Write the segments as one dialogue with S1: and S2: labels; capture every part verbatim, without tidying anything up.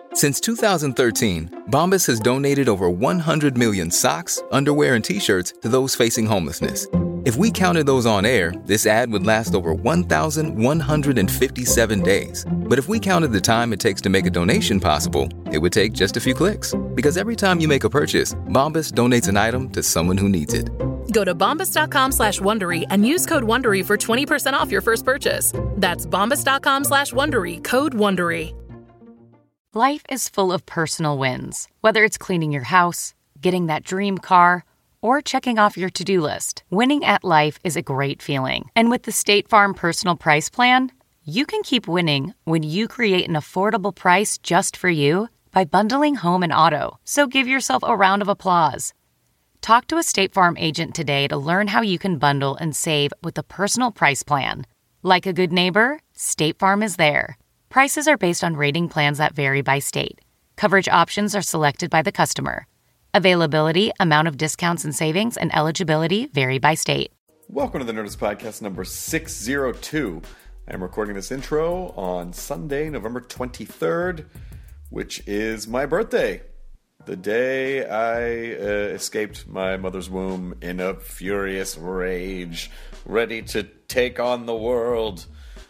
S1: Since two thousand thirteen, Bombas has donated over one hundred million socks, underwear, and T-shirts to those facing homelessness. If we counted those on air, this ad would last over one thousand one hundred fifty-seven days. But if we counted the time it takes to make a donation possible, it would take just a few clicks. Because every time you make a purchase, Bombas donates an item to someone who needs it.
S2: Go to bombas.com slash Wondery and use code Wondery for twenty percent off your first purchase. That's bombas.com slash Wondery, code Wondery.
S3: Life is full of personal wins. Whether it's cleaning your house, getting that dream car, or checking off your to-do list, winning at life is a great feeling. And with the State Farm Personal Price Plan, you can keep winning when you create an affordable price just for you by bundling home and auto. So give yourself a round of applause. Talk to a State Farm agent today to learn how you can bundle and save with the Personal Price Plan. Like a good neighbor, State Farm is there. Prices are based on rating plans that vary by state. Coverage options are selected by the customer. Availability, amount of discounts and savings, and eligibility vary by state.
S4: Welcome to the Nerdist Podcast number six oh two. I'm recording this intro on Sunday, November twenty-third, which is my birthday. The day I uh, escaped my mother's womb in a furious rage, ready to take on the world,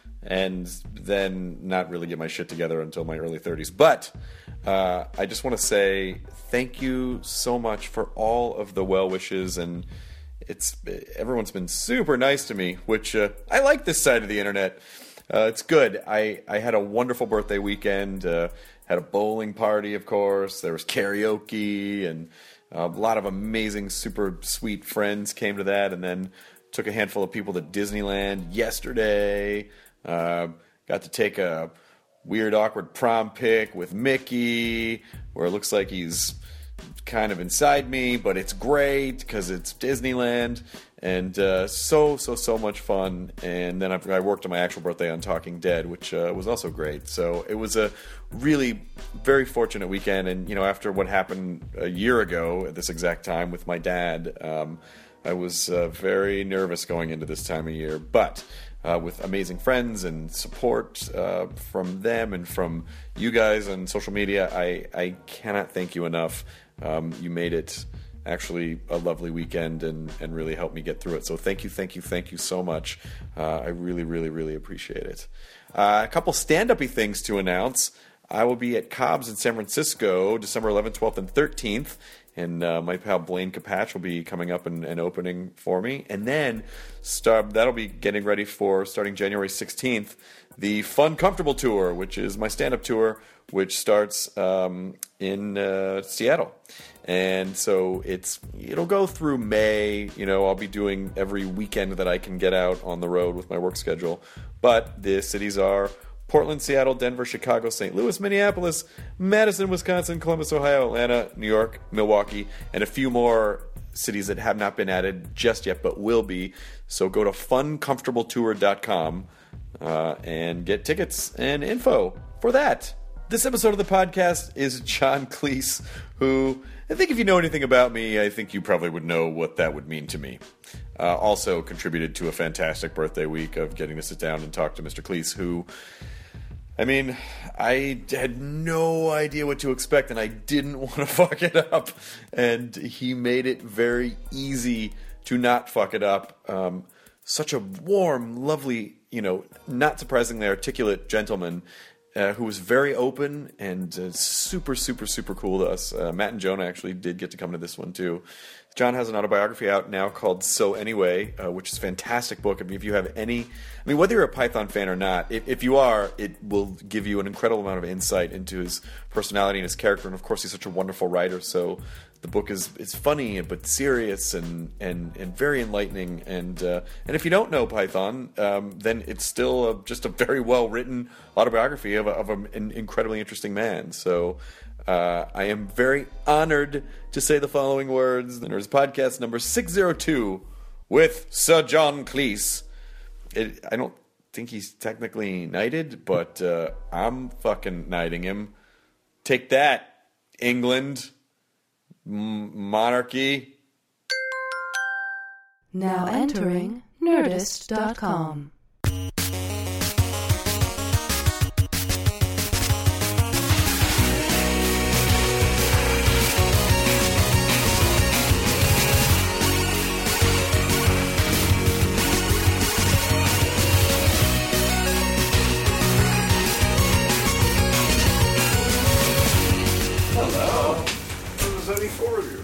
S4: and then not really get my shit together until my early thirties. But uh, I just want to say thank you so much for all of the well wishes, and it's everyone's been super nice to me, which uh, I like this side of the internet. Uh, it's good. I, I had a wonderful birthday weekend. Uh, had a bowling party, of course. There was karaoke, and a lot of amazing, super sweet friends came to that, and then took a handful of people to Disneyland yesterday. Uh, got to take a weird, awkward prom pic with Mickey, where it looks like he's kind of inside me, but it's great because it's Disneyland, and uh, so, so, so much fun. And then I, I worked on my actual birthday on Talking Dead, which uh, was also great. So it was a really very fortunate weekend, and, you know, after what happened a year ago at this exact time with my dad, um, I was uh, very nervous going into this time of year, but Uh, with amazing friends and support uh, from them and from you guys on social media, I, I cannot thank you enough. Um, you made it actually a lovely weekend and, and really helped me get through it. So thank you, thank you, thank you so much. Uh, I really, really, really appreciate it. Uh, a couple stand-up-y things to announce. I will be at Cobb's in San Francisco, December eleventh, twelfth, and thirteenth. And uh, my pal Blaine Capatch will be coming up and, and opening for me. And then start, that'll be getting ready for, starting January sixteenth, the Fun Comfortable Tour, which is my stand-up tour, which starts um, in uh, Seattle. And so it's it'll go through May. You know, I'll be doing every weekend that I can get out on the road with my work schedule. But the cities are Portland, Seattle, Denver, Chicago, Saint Louis, Minneapolis, Madison, Wisconsin, Columbus, Ohio, Atlanta, New York, Milwaukee, and a few more cities that have not been added just yet but will be. So go to fun comfortable tour dot com uh, and get tickets and info for that. This episode of the podcast is John Cleese, who, I think if you know anything about me, I think you probably would know what that would mean to me. Uh, also contributed to a fantastic birthday week of getting to sit down and talk to Mister Cleese, who, I mean, I had no idea what to expect, and I didn't want to fuck it up. And he made it very easy to not fuck it up. Um, such a warm, lovely, you know, not surprisingly articulate gentleman uh, who was very open and uh, super, super, super cool to us. Uh, Matt and Jonah actually did get to come to this one, too. John has an autobiography out now called So Anyway, uh, which is a fantastic book. I mean, if you have any, I mean, whether you're a Python fan or not, if, if you are, it will give you an incredible amount of insight into his personality and his character. And of course, he's such a wonderful writer. So the book is it's funny but serious and and, and very enlightening. And uh, and if you don't know Python, um, then it's still a, just a very well written autobiography of, a, of a, an incredibly interesting man. So. Uh, I am very honored to say the following words. The Nerds Podcast number six oh two with Sir John Cleese. It, I don't think he's technically knighted, but uh, I'm fucking knighting him. Take that, England. M- monarchy.
S5: Now entering Nerdist dot com.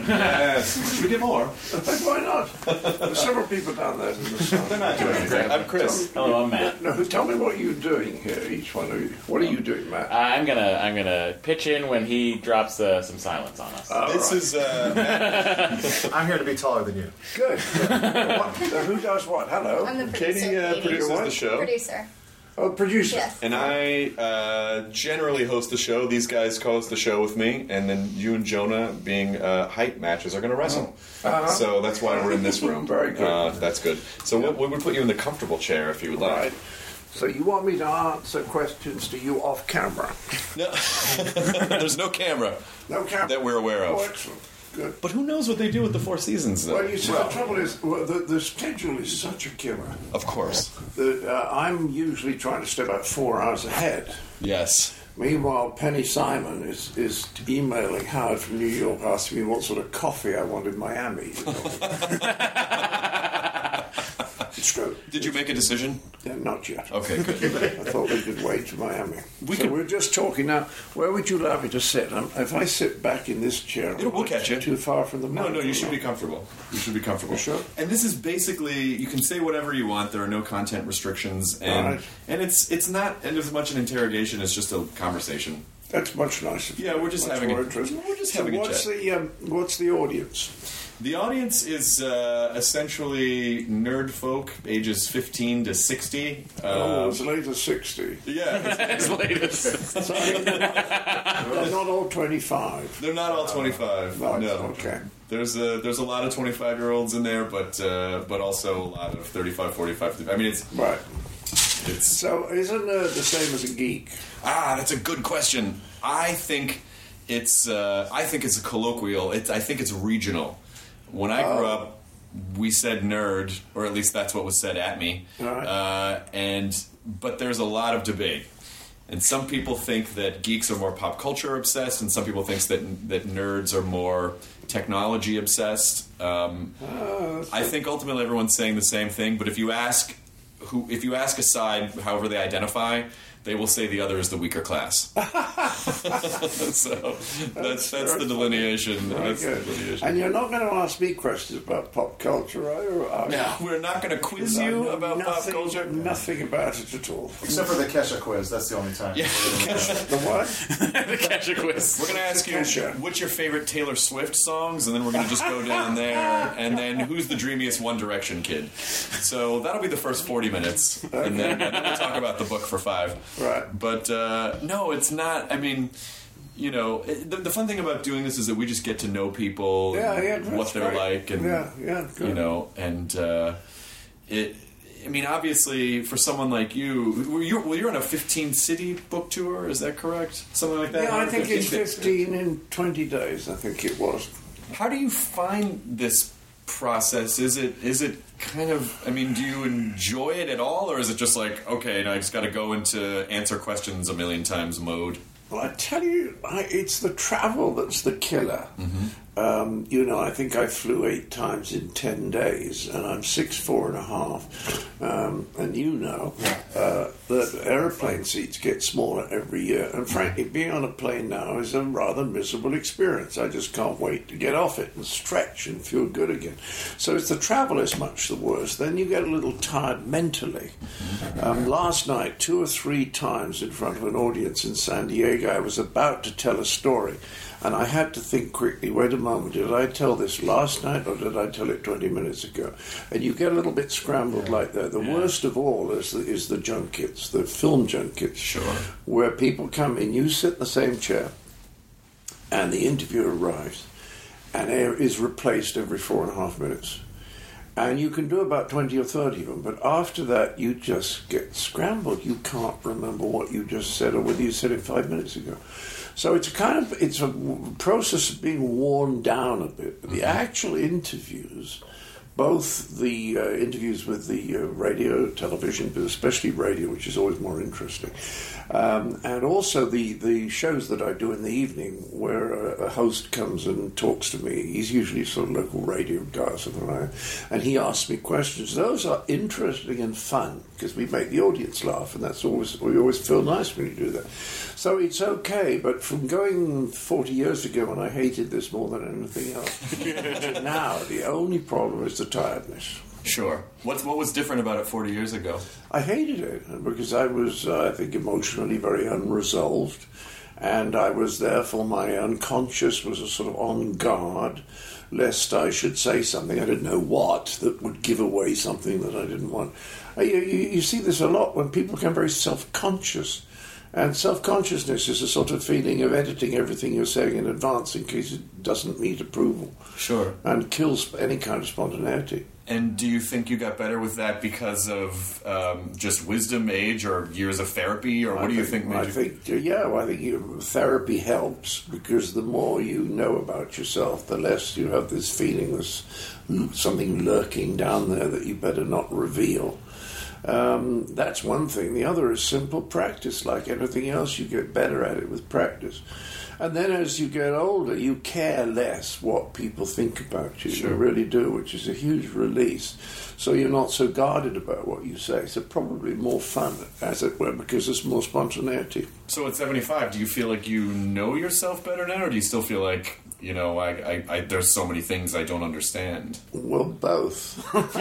S4: Yes. Should we get more?
S6: Why not? There's several people down there in the sun.
S4: They're not doing anything. I'm Chris.
S7: Hello, I'm Matt.
S6: No, tell me what you're doing here, each one of you. What are you doing, Matt?
S7: Uh, I'm gonna I'm gonna pitch in when he drops uh, some silence on us.
S6: Oh,
S4: This
S6: right.
S4: is, uh,
S8: I'm here to be taller than you.
S6: Good. What, so who does what? Hello.
S9: I'm the producer.
S4: Katie uh, produces
S6: What?
S4: the show.
S9: Producer.
S6: Oh, producer.
S9: Yes.
S4: And I uh, generally host the show. These guys co-host the show with me, and then you and Jonah, being uh, height matches, are going to wrestle.
S6: Uh-huh.
S4: So that's why we're in this room.
S6: Very good.
S4: Uh, that's good. So we, we would put you in the comfortable chair if you would like.
S6: Right. So you want me to answer questions to you off camera?
S4: No. There's no camera
S6: No camera.
S4: that we're aware
S6: Oh,
S4: of.
S6: excellent. Good.
S4: But who knows what they do with the Four Seasons, though?
S6: Well, you see, the trouble is, well, the, the schedule is such a killer
S4: Of course.
S6: that uh, I'm usually trying to stay about four hours ahead.
S4: Yes.
S6: Meanwhile, Penny Simon is, is emailing Howard from New York asking me what sort of coffee I want in Miami. You know? It's true.
S4: Did you make a decision?
S6: Yeah, not yet.
S4: Okay, good.
S6: I thought we could wait to Miami.
S4: We
S6: so
S4: could-
S6: we're just talking now. Where would you like me to sit? Um, if I sit back in this chair,
S4: It'll- we'll
S6: am I
S4: catch you.
S6: Too far from the
S4: No,
S6: mic?
S4: no, you should be comfortable. You should be comfortable.
S6: Sure.
S4: And this is basically, you can say whatever you want. There are no content restrictions, and
S6: Right.
S4: and it's it's not and as much an interrogation as just a conversation.
S6: That's much nicer.
S4: Yeah, we're just
S6: Much
S4: having
S6: more
S4: a-
S6: interesting.
S4: we're just
S6: so
S4: having a
S6: what's
S4: chat.
S6: the um, what's the audience?
S4: The audience is uh, essentially nerd folk, ages fifteen to sixty.
S6: oh,
S4: Uh,
S6: as late as sixty.
S4: yeah,
S7: His latest.
S6: So, they're not all twenty-five.
S4: they're not all twenty-five.
S6: Right,
S4: No,
S6: okay.
S4: There's a there's a lot of twenty-five year olds in there, but uh, but also a lot of thirty-five, forty-five. I mean, it's
S6: Right.
S4: it's
S6: So isn't nerd the same as a geek?
S4: Ah, that's a good question. I think it's uh, I think it's a colloquial. It's I think it's regional. When I grew up, we said nerd, or at least that's what was said at me.
S6: Right.
S4: Uh, and but there's a lot of debate, and some people think that geeks are more pop culture obsessed, and some people think that that nerds are more technology obsessed. Um, I think ultimately everyone's saying the same thing. But if you ask who, if you ask a side, however they identify, they will say the other is the weaker class. So that's that's the delineation.
S6: Very
S4: That's the
S6: good.
S4: delineation.
S6: And you're not going to ask me questions about pop culture, are you? Are you?
S4: No, we're not going to quiz
S6: I
S4: you
S6: know
S4: about pop
S6: nothing,
S4: culture.
S6: Nothing about it at all.
S8: Except for the Kesha quiz. That's the only time.
S4: Yeah.
S6: The what?
S7: The catch a quiz.
S4: We're going to ask you
S6: Kesha.
S4: what's your favorite Taylor Swift songs, and then we're going to just go down there, and then who's the dreamiest One Direction kid. So that'll be the first forty minutes, and then, and then we'll talk about the book for five.
S6: Right.
S4: But uh, no, it's not. I mean, you know, it, the, the fun thing about doing this is that we just get to know people,
S6: Yeah,
S4: and
S6: yeah, that's
S4: what they're
S6: great.
S4: like, and
S6: Yeah, yeah, good.
S4: you know, and uh, it. I mean, obviously, for someone like you, were you well, you're on a fifteen city book tour. Is that correct? Something like that.
S6: Yeah, I think it's
S4: days.
S6: fifteen in twenty days, I think it was.
S4: How do you find this process? Is it is it kind of? I mean, do you enjoy it at all, or is it just like, okay, now I just got to go into answer questions a million times mode?
S6: Well, I tell you, I, it's the travel that's the killer.
S4: Mm-hmm.
S6: Um, you know, I think I flew eight times in ten days, and I'm six four and a half. Um, and you know uh, that aeroplane seats get smaller every year. And frankly, being on a plane now is a rather miserable experience. I just can't wait to get off it and stretch and feel good again. So it's the travel is much the worst. Then you get a little tired mentally. Um, last night, two or three times in front of an audience in San Diego, I was about to tell a story. And I had to think quickly, wait a moment, did I tell this last night or did I tell it twenty minutes ago? And you get a little bit scrambled like that. The
S4: Yeah.
S6: worst of all is the, is the junkets, the film junkets,
S4: Sure.
S6: where people come in, you sit in the same chair, and the interviewer arrives, and air is replaced every four and a half minutes. And you can do about twenty or thirty of them, but after that you just get scrambled. You can't remember what you just said or whether you said it five minutes ago. So it's a kind of, it's a w- process of being worn down a bit. But the actual interviews both the uh, interviews with the uh, radio, television, but especially radio, which is always more interesting, um, and also the, the shows that I do in the evening where a, a host comes and talks to me. He's usually sort of local radio guy or something like that, and he asks me questions. Those are interesting and fun because we make the audience laugh, and that's always, we always feel nice when you do that. So it's okay, but from going forty years ago when I hated this more than anything else, to now, the only problem is the tiredness.
S4: Sure. What's, what was different about it forty years ago?
S6: I hated it because I was, uh, I think, emotionally very unresolved, and I was therefore, my unconscious was a sort of on guard, lest I should say something, I didn't know what, that would give away something that I didn't want. Uh, you, you, you see this a lot when people become very self-conscious. And self-consciousness is a sort of feeling of editing everything you're saying in advance in case it doesn't meet approval.
S4: Sure.
S6: And kills any kind of spontaneity.
S4: And do you think you got better with that because of um, just wisdom, age, or years of therapy, or what
S6: I
S4: do you
S6: think,
S4: think made
S6: I
S4: you...
S6: think, yeah, well, I think you, therapy helps because the more you know about yourself, the less you have this feeling there's something lurking down there that you better not reveal. Um, that's one thing. The other is simple practice. Like anything else, you get better at it with practice. And then as you get older, you care less what people think about you.
S4: Sure.
S6: You really do, which is a huge release. So you're not so guarded about what you say. So probably more fun, as it were, because there's more spontaneity.
S4: So at seventy-five, do you feel like you know yourself better now, or do you still feel like, you know, I, I, I there's so many things I don't understand?
S6: Well, both.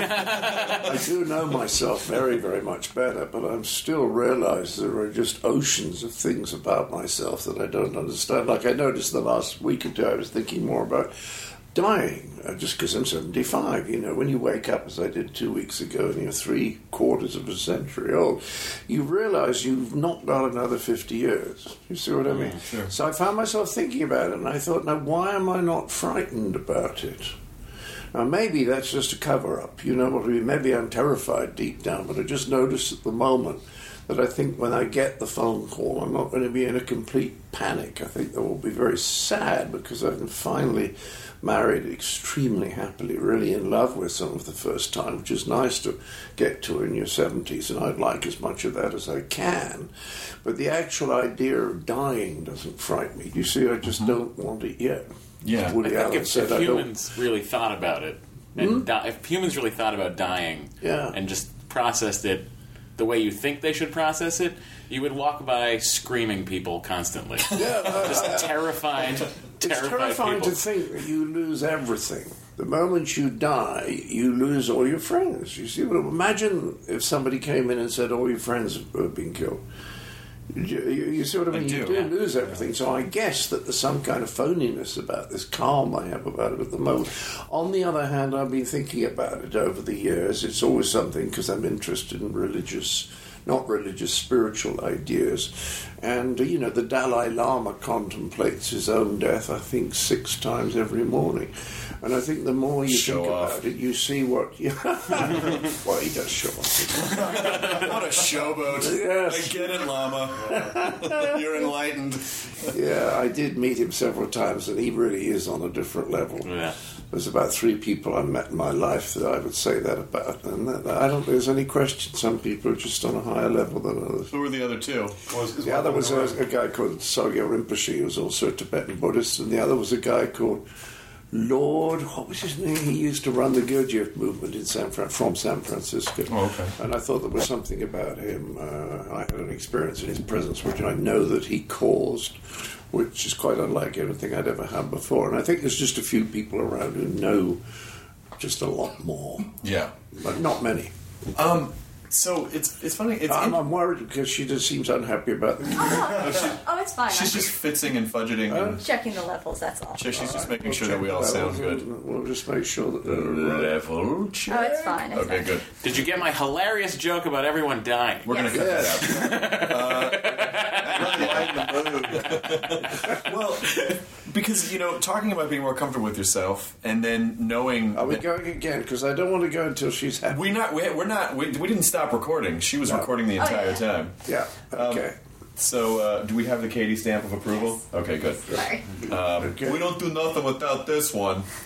S6: I do know myself very, very much better, but I'm still realize there are just oceans of things about myself that I don't understand. Like I noticed the last week or two, I was thinking more about dying, uh, just because I'm seventy-five. You know, when you wake up, as I did two weeks ago, and you're three quarters of a century old, you realize you've not got another fifty years. You see what I mean?
S4: Yeah, sure.
S6: So I found myself thinking about it, and I thought, now, why am I not frightened about it? Now, maybe that's just a cover-up. You know what I mean? Maybe I'm terrified deep down, but I just noticed at the moment that I think when I get the phone call, I'm not going to be in a complete panic. I think that will be very sad because I've finally married extremely happily, really in love with someone for the first time, which is nice to get to in your seventies, and I'd like as much of that as I can. But the actual idea of dying doesn't frighten me. You see, I just don't want it yet.
S4: Yeah.
S6: Woody
S7: I think
S6: Allen
S7: if,
S6: said,
S7: if
S6: I don't-
S7: humans really thought about it, and
S6: Hmm?
S7: di- if humans really thought about dying,
S6: Yeah.
S7: and just processed it the way you think they should process it, you would walk by screaming people constantly.
S6: Yeah, uh,
S7: Just terrified,
S6: It's
S7: terrified
S6: terrifying
S7: people.
S6: to think that you lose everything. The moment you die, you lose all your friends. You see, what? Imagine if somebody came in and said all your friends have been killed. You, you, you see what I mean?
S4: I do,
S6: you do
S4: yeah.
S6: lose everything. So I guess that there's some kind of phoniness about this calm I have about it at the moment. On the other hand, I've been thinking about it over the years. It's always something because I'm interested in religious, not religious, spiritual ideas. And, you know, the Dalai Lama contemplates his own death, I think, six times every morning. And I think the more you
S4: Show
S6: think
S4: off.
S6: about it, you see what... You well, he does show off.
S4: What a showboat.
S6: Yes.
S4: I get it, Llama. You're enlightened.
S6: Yeah, I did meet him several times, and he really is on a different level.
S7: Yeah.
S6: There's about three people I've met in my life that I would say that about, and that, I don't think there's any question. Some people are just on a higher level than others.
S4: Who were the other two?
S6: The other was a, a guy called Sogyal Rinpoche, who was also a Tibetan Buddhist, and the other was a guy called Lord, what was his name? He used to run the Gurdjieff movement in San Fran- from San Francisco.
S4: Oh, okay.
S6: And I thought there was something about him. Uh, I had an experience in his presence which I know that he caused, which is quite unlike anything I'd ever had before. And I think there's just a few people around who know just a lot more,
S4: Yeah.
S6: but not many.
S4: Um. So it's it's funny. It's
S6: I'm,
S4: in-
S6: I'm worried because she just seems unhappy about the
S9: Oh, oh, it's fine.
S4: she's
S9: I'm
S4: just fitzing and fudgeting.
S6: Huh?
S4: And
S9: checking the levels, that's all.
S4: she's just making
S6: We'll
S4: sure that we all
S6: check
S4: sound
S6: We'll-
S4: good.
S6: We'll just make sure that they're right.
S4: Level check.
S9: Oh, it's fine. It's
S4: Okay,
S9: fine.
S4: good.
S7: Did you get my hilarious joke about everyone dying?
S4: We're
S9: Yes.
S4: gonna cut that out. uh, well, because you know, talking about being more comfortable with yourself, and then knowing.
S6: Are we
S4: that-
S6: going again? Because I don't want to go until she's happy.
S4: we not. We, we're not. We, we didn't stop recording. She was
S6: No.
S4: recording the
S9: Oh,
S4: entire
S9: yeah.
S4: time.
S6: Yeah,
S4: Um,
S6: okay.
S4: So, uh, do we have the Katie stamp of approval?
S9: Yes.
S4: Okay, good.
S9: Sorry.
S4: Um,
S6: Okay.
S4: We don't do nothing without this one.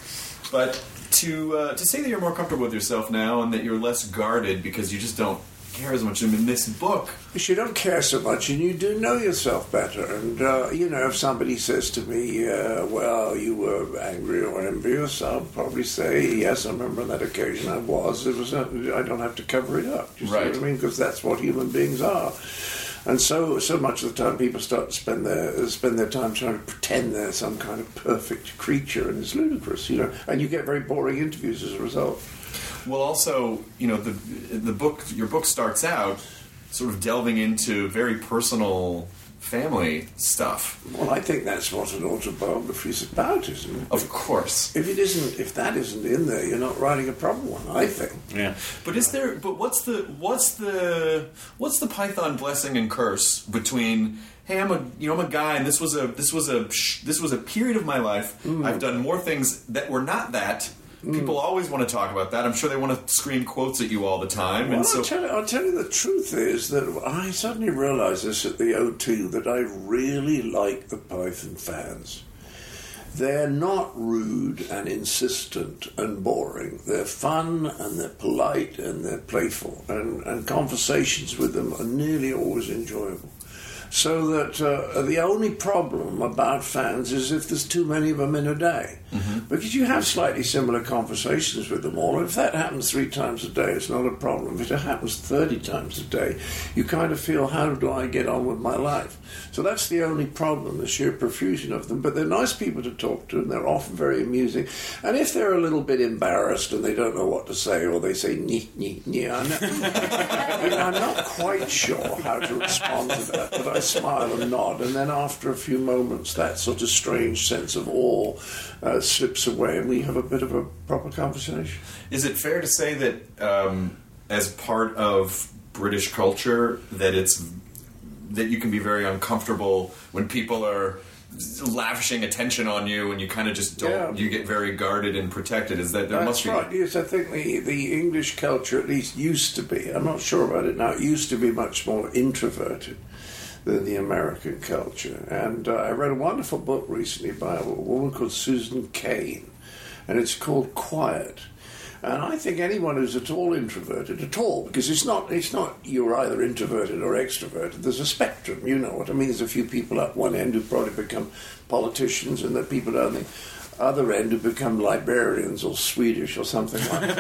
S4: But to uh, to say that you're more comfortable with yourself now and that you're less guarded because you just don't care as much. I mean, this book...
S6: You don't care so much, and you do know yourself better. And, uh, you know, if somebody says to me, uh, well, you were angry or envious, I'll probably say, yes, I remember on that occasion I was. It was. Not, I don't have to cover it up. Do you
S4: right.
S6: see what I mean? Because that's what human beings are. And so, so much of the time, people start to spend their spend their time trying to pretend they're some kind of perfect creature, and it's ludicrous, you know. And you get very boring interviews as a result.
S4: Well, also, you know, the the book, your book starts out sort of delving into very personal family stuff.
S6: Well, I think that's what an autobiography is about, isn't it?
S4: Of course.
S6: If it isn't, if that isn't in there, you're not writing a proper one, I think.
S7: Yeah.
S4: But is there? But what's the what's the what's the Python blessing and curse between? Hey, I'm a you know I'm a guy, and this was a this was a this was a period of my life. Mm. I've done more things that were not that. People mm. always want to talk about that. I'm sure they want to scream quotes at you all the time.
S6: Well,
S4: and so
S6: I'll, tell you, I'll tell you the truth is that I suddenly realised this at the O two, that I really like the Python fans. They're not rude and insistent and boring. They're fun and they're polite and they're playful. And, and conversations with them are nearly always enjoyable. So that uh, the only problem about fans is if there's too many of them in a day. Mm-hmm. Because you have slightly similar conversations with them all. If that happens three times a day, it's not a problem. If it happens thirty times a day, you kind of feel, how do I get on with my life? So that's the only problem, the sheer profusion of them. But they're nice people to talk to, and they're often very amusing. And if they're a little bit embarrassed and they don't know what to say, or they say, nee, nee, nee, I'm not, you know, I'm not quite sure how to respond to that, but I smile and nod, and then after a few moments that sort of strange sense of awe uh, slips away and we have a bit of a proper conversation.
S4: Is it fair to say that um, as part of British culture that it's that you can be very uncomfortable when people are lavishing attention on you and you kind of just don't, yeah. you get very guarded and protected? Is that there
S6: That's
S4: must be...
S6: right, yes, I think the, the English culture at least used to be, I'm not sure about it now, it used to be much more introverted than the American culture. And uh, I read a wonderful book recently by a woman called Susan Cain, and it's called Quiet. And I think anyone who's at all introverted, at all, because it's not it's not you're either introverted or extroverted, there's a spectrum, you know what I mean? There's a few people at one end who probably become politicians, and there are people down the other end who become librarians or Swedish or something like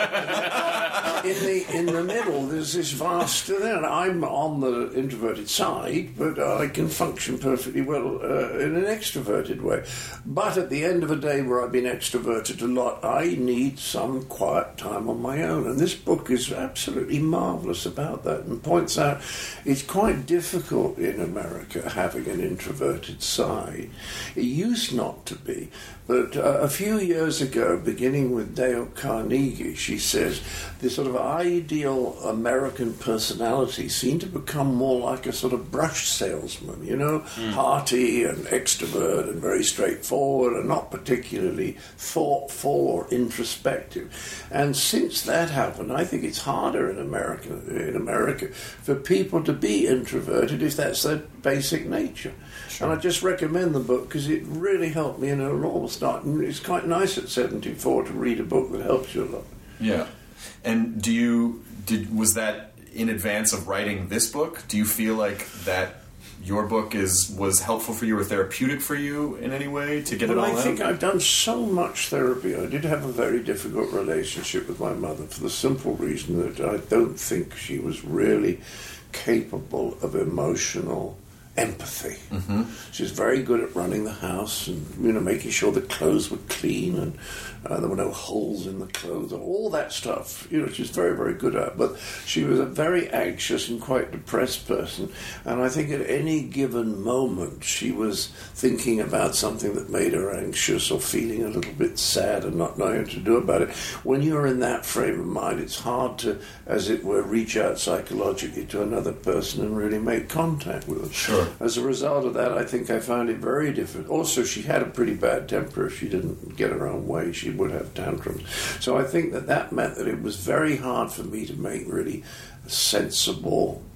S6: that. in the in the middle, there's this vast... Then I'm on the introverted side, but I can function perfectly well uh, in an extroverted way. But at the end of a day where I've been extroverted a lot, I need some quiet time on my own. And this book is absolutely marvellous about that and points out it's quite difficult in America having an introverted side. It used not to be. But uh, a few years ago, beginning with Dale Carnegie, she says, this sort of ideal American personality seemed to become more like a sort of brush salesman, you know, mm. hearty and extrovert and very straightforward and not particularly thoughtful or introspective. And since that happened, I think it's harder in America, in America for people to be introverted if that's their basic nature. Sure. And I just recommend the book because it really helped me in an enormous start. And it's quite nice at seventy-four to read a book that helps you a lot.
S4: Yeah. And do you did was that in advance of writing this book? Do you feel like that your book is was helpful for you or therapeutic for you in any way to get
S6: well,
S4: it all
S6: I
S4: out?
S6: I think I've done so much therapy. I did have a very difficult relationship with my mother for the simple reason that I don't think she was really capable of emotional empathy. Mm-hmm. She was very good at running the house and, you know, making sure the clothes were clean and uh, there were no holes in the clothes and all that stuff. You know, she was very, very good at it. But she was a very anxious and quite depressed person. And I think at any given moment she was thinking about something that made her anxious or feeling a little bit sad and not knowing what to do about it. When you're in that frame of mind, it's hard to, as it were, reach out psychologically to another person and really make contact with them.
S4: Sure.
S6: As a result of that, I think I found it very difficult. Also, she had a pretty bad temper. If she didn't get her own way, she would have tantrums. So I think that that meant that it was very hard for me to make really sensible,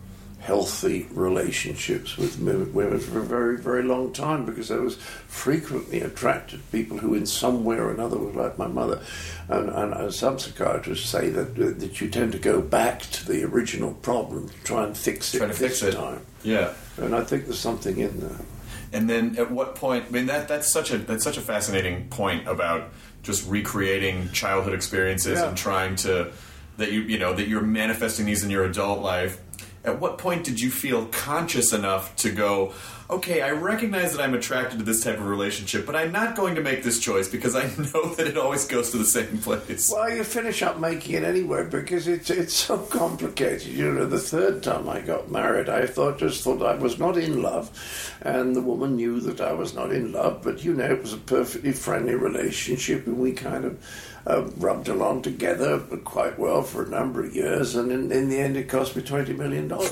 S6: healthy relationships with women for a very, very long time, because I was frequently attracted to people who in some way or another were like my mother. And, and, and some psychiatrists say that that you tend to go back to the original problem, try and fix it
S10: Try to
S6: this
S10: fix it.
S6: time.
S10: Yeah.
S6: And I think there's something in there.
S10: And then at what point? I mean, that that's such a that's such a fascinating point about just recreating childhood experiences
S6: Yeah.
S10: and trying to that you you know that you're manifesting these in your adult life. At what point did you feel conscious enough to go, okay, I recognize that I'm attracted to this type of relationship, but I'm not going to make this choice because I know that it always goes to the same place?
S6: Well, you finish up making it anyway because it's it's so complicated. You know, the third time I got married, I thought just thought I was not in love, and the woman knew that I was not in love. But you know, it was a perfectly friendly relationship, and we kind of uh, rubbed along together quite well for a number of years. And in, in the end, it cost me twenty million dollars.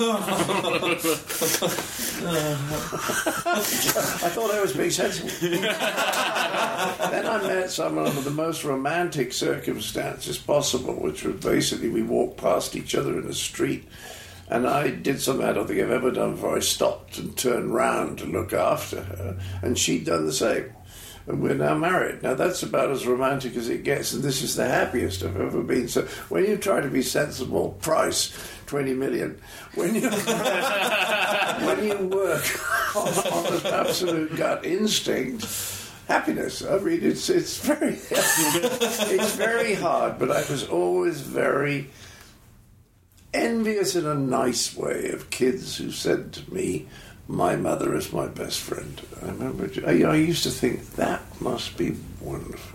S6: I thought I was being sensible. Then I met someone under the most romantic circumstances possible, which was basically we walked past each other in the street, and I did something I don't think I've ever done before. I stopped and turned round to look after her, and she'd done the same. And we're now married. Now that's about as romantic as it gets, and this is the happiest I've ever been. So when you try to be sensible, price twenty million. When you when you work on, on an absolute gut instinct, happiness. I mean, it's it's very it's very hard. But I was always very envious in a nice way of kids who said to me, my mother is my best friend. I remember, I, I used to think that must be wonderful.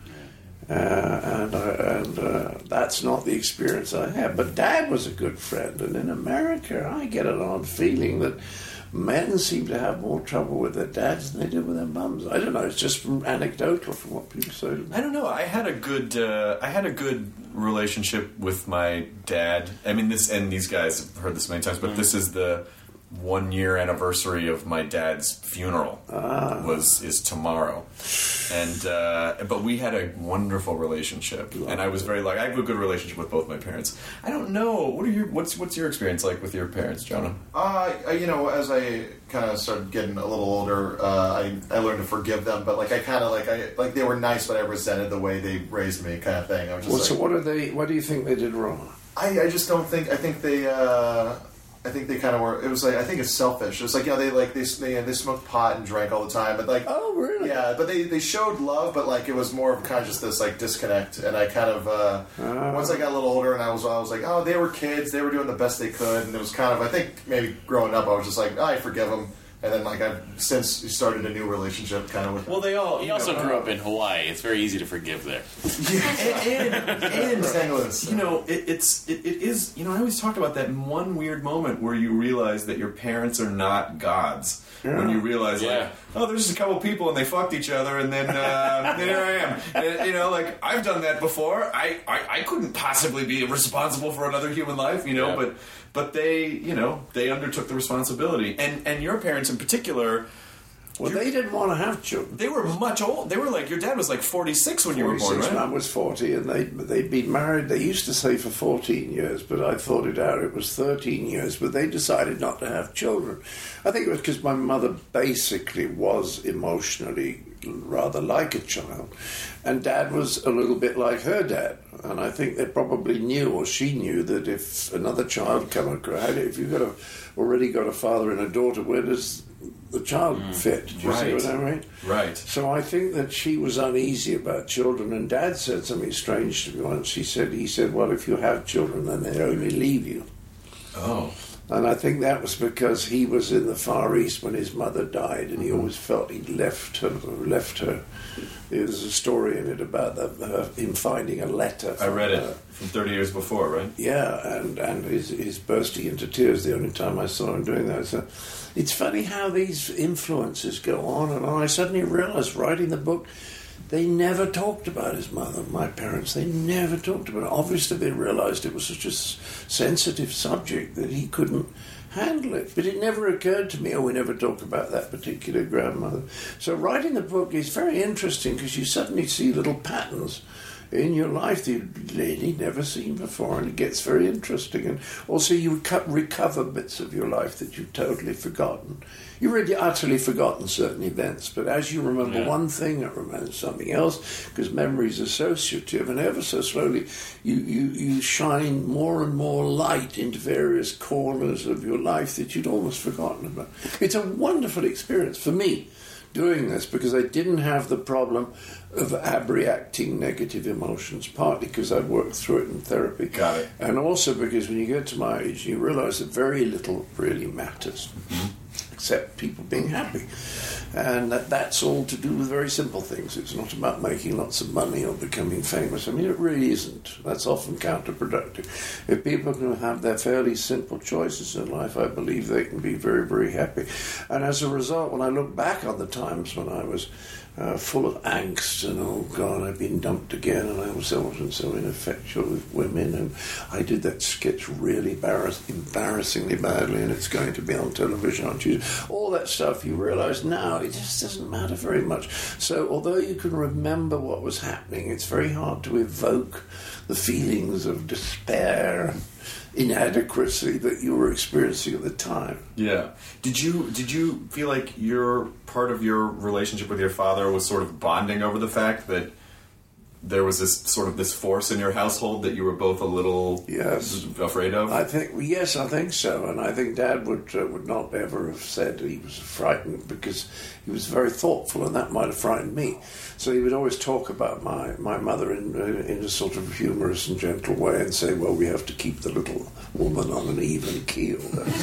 S6: Uh, and I, and uh, that's not the experience I had. But Dad was a good friend. And in America, I get an odd feeling that men seem to have more trouble with their dads than they do with their mums. I don't know. It's just from anecdotal from what people say.
S10: I don't know. I had a good uh, I had a good relationship with my dad. I mean, this and these guys have heard this many times, but mm. this is the one year anniversary of my dad's funeral
S6: ah.
S10: was is tomorrow, and uh, but we had a wonderful relationship, Love and I was very like I have a good relationship with both my parents. I don't know what are your what's what's your experience like with your parents, Jonah?
S8: Uh, I, you know, as I kind of started getting a little older, uh, I I learned to forgive them, but like I kind of like I like they were nice, but I resented the way they raised me, kind of thing. I was just
S6: well,
S8: like,
S6: so what are they? What do you think they did wrong?
S8: I I just don't think I think they. Uh, I think they kind of were. It was like I think it's selfish. It was like you know they like they they, they smoked pot and drank all the time, but like
S6: oh really?
S8: Yeah, but they, they showed love, but like it was more of kind of just this like disconnect. And I kind of uh,
S6: uh,
S8: once I got a little older and I was I was like oh they were kids, they were doing the best they could, and it was kind of I think maybe growing up I was just like oh, I forgive them. And then, like, I've since started a new relationship kind of with them.
S10: Well, they all...
S7: He also know, grew up in Hawaii. It's very easy to forgive there.
S10: Yeah, and, and,
S8: and
S10: you know, it, it's, it, it is... You know, I always talk about that one weird moment where you realize that your parents are not gods. Yeah. When you realize, yeah. like, oh, there's just a couple people and they fucked each other and then, uh, then here I am. And, you know, like, I've done that before. I, I, I couldn't possibly be responsible for another human life, you know, yeah. but... But they, you know, they undertook the responsibility. And and your parents in particular...
S6: Well, they didn't want to have children.
S10: They were much old. They were like, your dad was like forty-six when you were born, right?
S6: Mum was forty, and they, they'd been married, they used to say for fourteen years, but I thought it out, it was thirteen years, but they decided not to have children. I think it was because my mother basically was emotionally rather like a child, and Dad was a little bit like her dad. And I think they probably knew, or she knew, that if another child came across, if you've got a, already got a father and a daughter, where does the child mm. fit? Do you
S10: right.
S6: see what I mean?
S10: Right.
S6: So I think that she was uneasy about children, and Dad said something strange to me once. He said, he said, well, if you have children, then they only leave you.
S10: Oh.
S6: And I think that was because he was in the Far East when his mother died, and he mm-hmm. always felt he'd left her. Left her. There's a story in it about the, uh, him finding a letter.
S10: I read it
S6: her.
S10: from thirty years before, right?
S6: Yeah, and and his, his bursting into tears the only time I saw him doing that. So it's funny how these influences go on and on. I suddenly realized, writing the book, they never talked about his mother, my parents. They never talked about it. Obviously, they realized it was such a sensitive subject that he couldn't handle it. But it never occurred to me, oh, we never talk about that particular grandmother. So writing the book is very interesting because you suddenly see little patterns in your life that you've really never seen before, and it gets very interesting. And also you reco- recover bits of your life that you've totally forgotten. You've really utterly forgotten certain events, but as you remember yeah. one thing, it remembers something else, because memory is associative, and ever so slowly you, you, you shine more and more light into various corners of your life that you'd almost forgotten about. It's a wonderful experience for me, doing this, because I didn't have the problem of abreacting negative emotions, partly because I worked through it in therapy.
S10: Got it.
S6: And also because when you get to my age, you realise that very little really matters, mm-hmm. except people being happy. And that, that's all to do with very simple things. It's not about making lots of money or becoming famous. I mean, it really isn't. That's often counterproductive. If people can have their fairly simple choices in life, I believe they can be very, very happy. And as a result, when I look back on the times when I was uh, full of angst and, oh, God, I've been dumped again, and I was so, and so ineffectual with women, and I did that sketch really embarrass- embarrassingly badly, and it's going to be on television on Tuesday. All that stuff, you realise now, it just doesn't matter very much. So although you can remember what was happening, it's very hard to evoke the feelings of despair, inadequacy that you were experiencing at the time.
S10: Yeah. Did you did you feel like your part of your relationship with your father was sort of bonding over the fact that there was this sort of this force in your household that you were both a little
S6: yes.
S10: afraid of?
S6: I think yes, I think so, and I think Dad would uh, would not ever have said he was frightened, because he was very thoughtful, and that might have frightened me. So he would always talk about my, my mother in uh, in a sort of humorous and gentle way, and say, "Well, we have to keep the little woman on an even keel."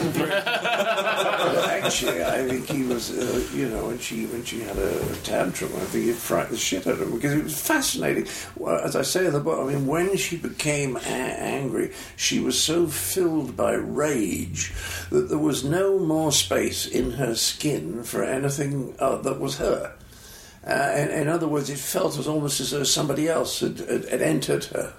S6: Actually, I think he was, uh, you know, when she when she had a, a tantrum, I think it frightened the shit out of him, because it was fascinating. Well, as I say in the book, I mean, when she became a- angry, she was so filled by rage that there was no more space in her skin for anything uh, that was her. Uh, in, in other words, it felt as almost as though somebody else had, had, had entered her.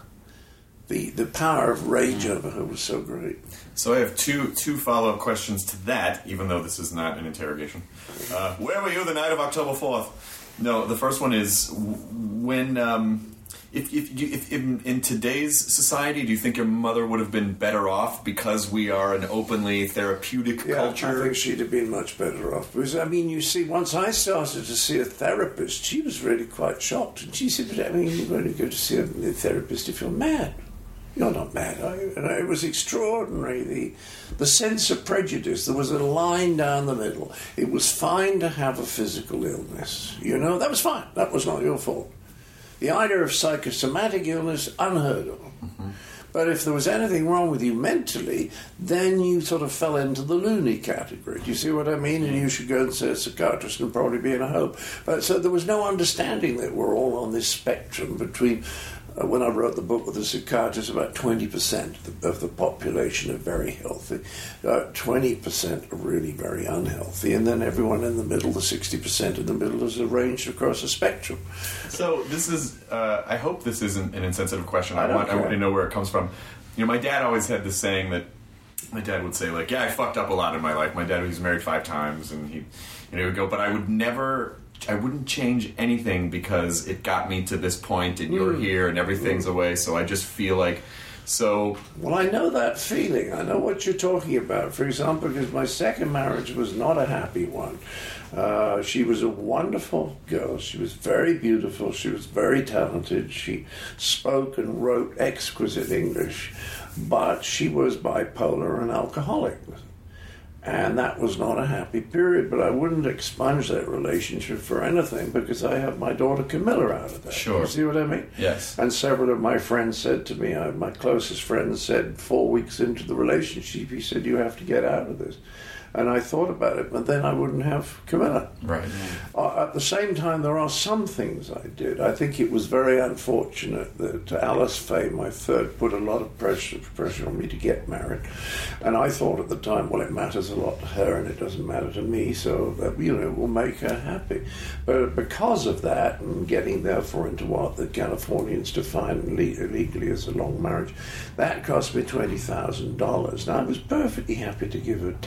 S6: The the power of rage over her was so great.
S10: So I have two two follow-up questions to that, even though this is not an interrogation. Uh, where were you the night of October fourth? No, the first one is when, um, if, if, if in, in today's society, do you think your mother would have been better off because we are an openly therapeutic
S6: yeah,
S10: culture?
S6: I think she'd have been much better off. Because, I mean, you see, once I started to see a therapist, she was really quite shocked. And she said, but, I mean, you're going to go to see a therapist if you're mad. You're not mad, are you? And it was extraordinary, the the sense of prejudice. There was a line down the middle. It was fine to have a physical illness. You know, that was fine. That was not your fault. The idea of psychosomatic illness, unheard of. Mm-hmm. But if there was anything wrong with you mentally, then you sort of fell into the loony category. Do you see what I mean? And you should go and see a psychiatrist and probably be in a home. But so there was no understanding that we're all on this spectrum between... Uh, when I wrote the book with the psychiatrist, about twenty percent of the, of the population are very healthy. Uh, twenty percent are really very unhealthy. And then everyone in the middle, the sixty percent in the middle, is arranged across a spectrum.
S10: So this is, uh, I hope this isn't an insensitive question.
S6: I,
S10: I, want, I want
S6: care.
S10: to know where it comes from. You know, my dad always had this saying that, my dad would say, like, yeah, I fucked up a lot in my life. My dad was married five times, and he, you know, he would go, but I would never... I wouldn't change anything because it got me to this point and you're mm. here and everything's mm. away, so I just feel like so...
S6: Well, I know that feeling. I know what you're talking about. For example, because my second marriage was not a happy one. Uh, she was a wonderful girl. She was very beautiful. She was very talented. She spoke and wrote exquisite English. But she was bipolar and alcoholic. And that was not a happy period, but I wouldn't expunge that relationship for anything because I have my daughter Camilla out of that.
S10: Sure.
S6: You see what I mean?
S10: Yes.
S6: And several of my friends said to me, uh, my closest friends said four weeks into the relationship, he said, you have to get out of this. And I thought about it, but then I wouldn't have Camilla.
S10: Right.
S6: Uh, at the same time, there are some things I did. I think it was very unfortunate that Alice Faye, my third, put a lot of pressure, pressure on me to get married. And I thought at the time, well, it matters a lot to her and it doesn't matter to me, so, that, you know, it will make her happy. But because of that, and getting therefore into what the Californians define legally as a long marriage, that cost me twenty thousand dollars. Now, I was perfectly happy to give her ten.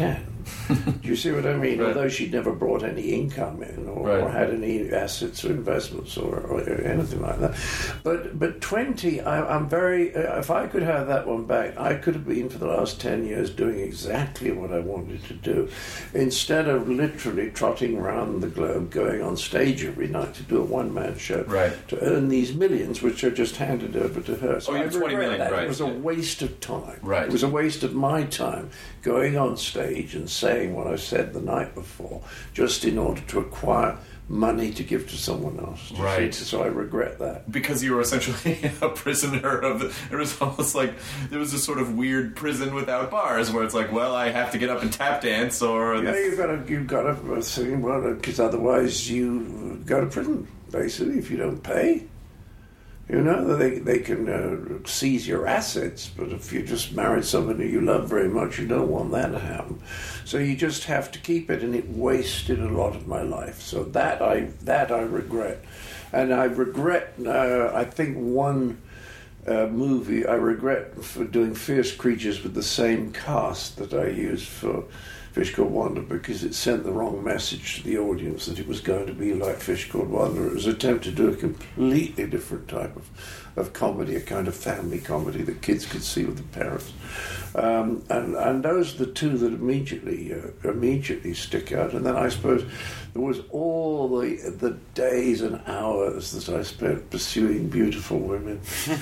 S6: Do you see what I mean?
S10: Right.
S6: Although she'd never brought any income in, or,
S10: Right.
S6: or had any assets or investments, or, or anything like that. But but twenty, I, I'm very. Uh, if I could have that one back, I could have been for the last ten years doing exactly what I wanted to do, instead of literally trotting around the globe, going on stage every night to do a one-man show,
S10: Right.
S6: to earn these millions, which are just handed over to her. So
S10: Oh, you
S6: I
S10: have twenty
S6: regret
S10: million,
S6: that.
S10: right,
S6: It was a
S10: yeah.
S6: waste of time.
S10: Right.
S6: It was a waste of my time going on stage and saying what I said the night before, just in order to acquire money to give to someone else. Do you
S10: Right.
S6: see? So I regret that.
S10: Because you were essentially a prisoner of the... It was almost like there was a sort of weird prison without bars where it's like, well, I have to get up and tap dance or...
S6: Yeah, you've got to, you've got to sing, well, because otherwise you go to prison, basically, if you don't pay. You know, they they can uh, seize your assets, but if you just married somebody you love very much, you don't want that to happen. So you just have to keep it, and it wasted a lot of my life. So that I that I regret, and I regret. Uh, I think one uh, movie I regret for doing Fierce Creatures with the same cast that I used for Fish Called Wanda, because it sent the wrong message to the audience that it was going to be like Fish Called Wanda. It was an attempt to do a completely different type of, of comedy, a kind of family comedy that kids could see with the parents. Um, and, and those are the two that immediately uh, immediately stick out. And then I suppose there was all the the days and hours that I spent pursuing beautiful women,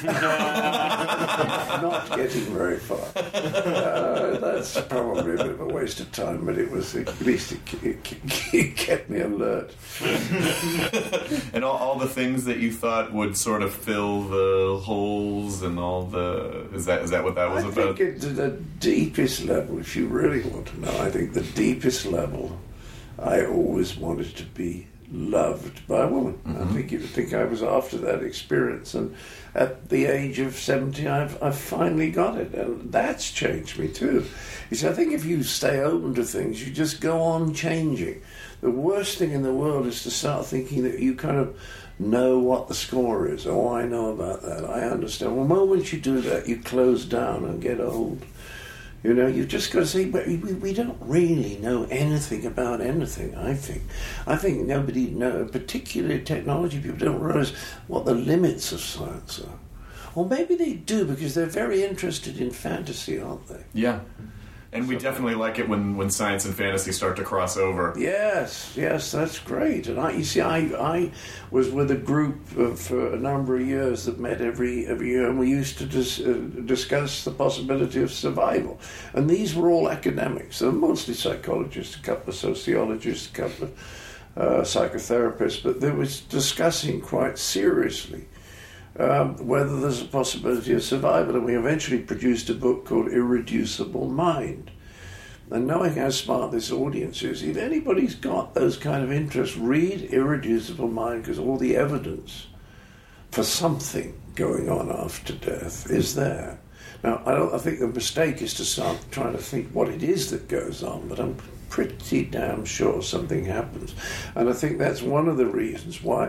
S6: not getting very far. Uh, that's probably a bit of a waste of time, but it was at least it, it, it kept me alert.
S10: And all, all the things that you thought would sort of fill the holes and all the... Is that is that what that was
S6: I
S10: about?
S6: think at the deepest level, if you really want to know, I think the deepest level, I always wanted to be loved by a woman.
S10: Mm-hmm.
S6: I think you would think I was after that experience, and at the age of seventy, I've, I've finally got it, and that's changed me too. You see, I think if you stay open to things, you just go on changing. The worst thing in the world is to start thinking that you kind of know what the score is. Oh, I know about that. I understand. Well, the moment you do that, you close down and get old. You know, you've just got to say, but we, we don't really know anything about anything, I think. I think nobody knows, particularly technology people, don't realize what the limits of science are. Or maybe they do, because they're very interested in fantasy, aren't they?
S10: Yeah. And we definitely like it when, when science and fantasy start to cross over.
S6: Yes, yes, that's great. And I, you see, I I was with a group uh, for a number of years that met every every year, and we used to dis, uh, discuss the possibility of survival. And these were all academics, so mostly psychologists, a couple of sociologists, a couple of uh, psychotherapists, but they were discussing quite seriously Um, whether there's a possibility of survival, and we eventually produced a book called Irreducible Mind. And knowing how smart this audience is, if anybody's got those kind of interests, read Irreducible Mind, because all the evidence for something going on after death is there. Now, I, don't, I think the mistake is to start trying to think what it is that goes on, but I'm pretty damn sure something happens. And I think that's one of the reasons why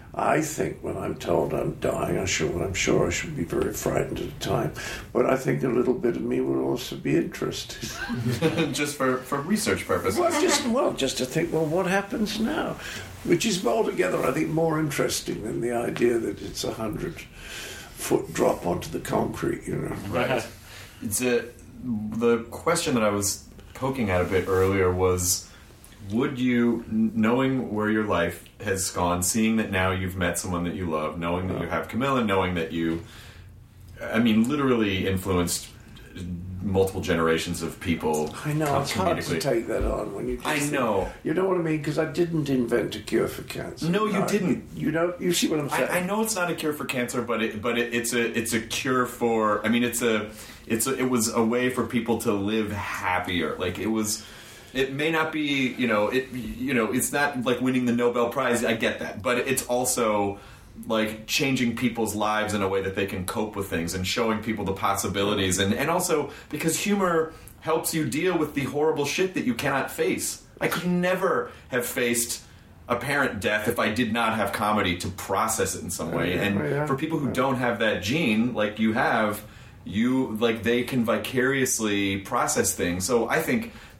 S6: I think when I'm told I'm dying, I'm sure, I'm sure I should be very frightened at the time, but I think a little bit of me would also be interested.
S10: Just for, for research purposes.
S6: Well just, well, just to think, well, what happens now? Which is altogether, I think, more interesting than the idea that it's a hundred-foot drop onto the concrete, you know.
S10: Right. It's a, the question that I was poking at a bit earlier was, would you, knowing where your life has gone, seeing that now you've met someone that you love, knowing that you have Camilla, knowing that you, I mean, literally influenced multiple generations of people.
S6: I know, it's hard to take that on when you just
S10: I
S6: think,
S10: know.
S6: You know what I mean? Because I didn't invent a cure for cancer.
S10: No, you
S6: I,
S10: didn't.
S6: You know, you see what I'm saying?
S10: I, I know it's not a cure for cancer, but it, but it, it's a it's a cure for. I mean, it's a it's a, it was a way for people to live happier. Like it was. It may not be, you know, it you know, it's not like winning the Nobel Prize. I get that, but it's also like changing people's lives in a way that they can cope with things and showing people the possibilities, and and also because humor helps you deal with the horrible shit that you cannot face. I could never have faced a parent death if I did not have comedy to process it in some way. And for people who don't have that gene, like you have, you like they can vicariously process things. So I think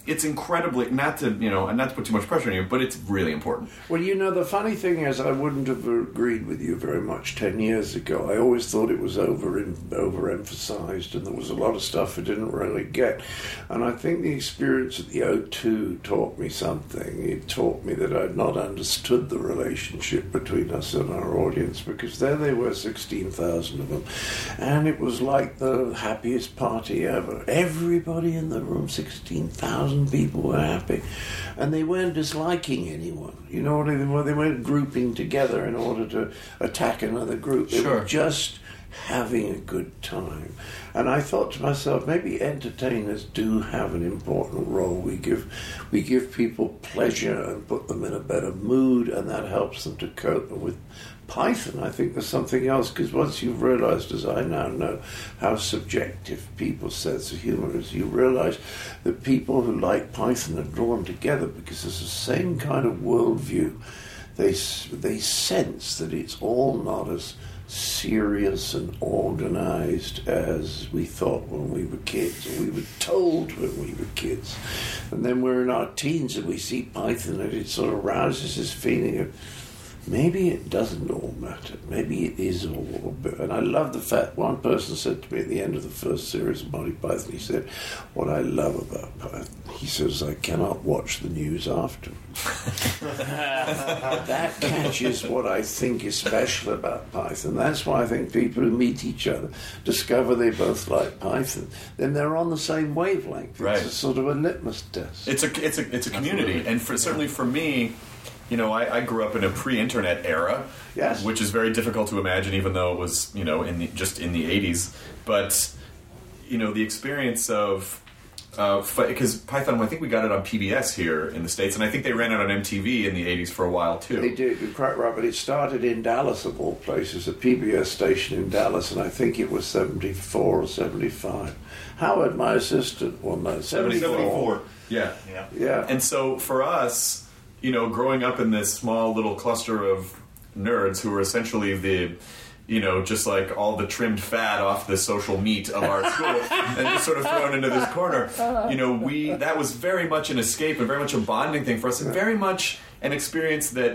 S10: it's incredibly, not to, you know, and not to put too much pressure on you, but it's really important.
S6: Well, you know, the funny thing is I wouldn't have agreed with you very much ten years ago. I always thought it was over overemphasized, and there was a lot of stuff I didn't really get. And I think the experience at the O two taught me something. It taught me that I'd not understood the relationship between us and our audience, because there they were, sixteen thousand of them, and it was like the happiest party ever. Everybody in the room, sixteen thousand people were happy, and they weren't disliking anyone. You know what I mean? Well, they weren't grouping together in order to attack another group. They
S10: Sure.
S6: were just having a good time. And I thought to myself, maybe entertainers do have an important role. We give we give people pleasure and put them in a better mood, and that helps them to cope. And with Python, I think there's something else, because once you've realized, as I now know, how subjective people's sense of humor is, you realize that people who like Python are drawn together because there's the same kind of worldview. They, they sense that it's all not as serious and organized as we thought when we were kids, or we were told when we were kids. And then we're in our teens and we see Python, and it sort of rouses this feeling of maybe it doesn't all matter. Maybe it is all a little bit. And I love the fact one person said to me at the end of the first series of Monty Python, he said, what I love about Python, he says, I cannot watch the news after. That catches what I think is special about Python. That's why I think people who meet each other discover they both like Python. Then they're on the same wavelength.
S10: Right.
S6: It's a sort of a litmus test.
S10: It's a it's a it's a community, and for, certainly for me, you know, I, I grew up in a pre-internet era,
S6: yes,
S10: which is very difficult to imagine, even though it was, you know, in the, just in the eighties. But you know, the experience of because uh, Python, I think we got it on P B S here in the States, and I think they ran it on M T V in the eighties for a while too.
S6: They did, you're quite right, but it started in Dallas of all places, a P B S station in Dallas, and I think it was seventy-four or seventy-five. Howard, my assistant, well, no, seventy-four.
S10: Yeah,
S11: yeah,
S6: yeah.
S10: And so for us, you know, growing up in this small little cluster of nerds who were essentially the, you know, just like all the trimmed fat off the social meat of our school, and just sort of thrown into this corner. You know, we that was very much an escape and very much a bonding thing for us, and very much an experience that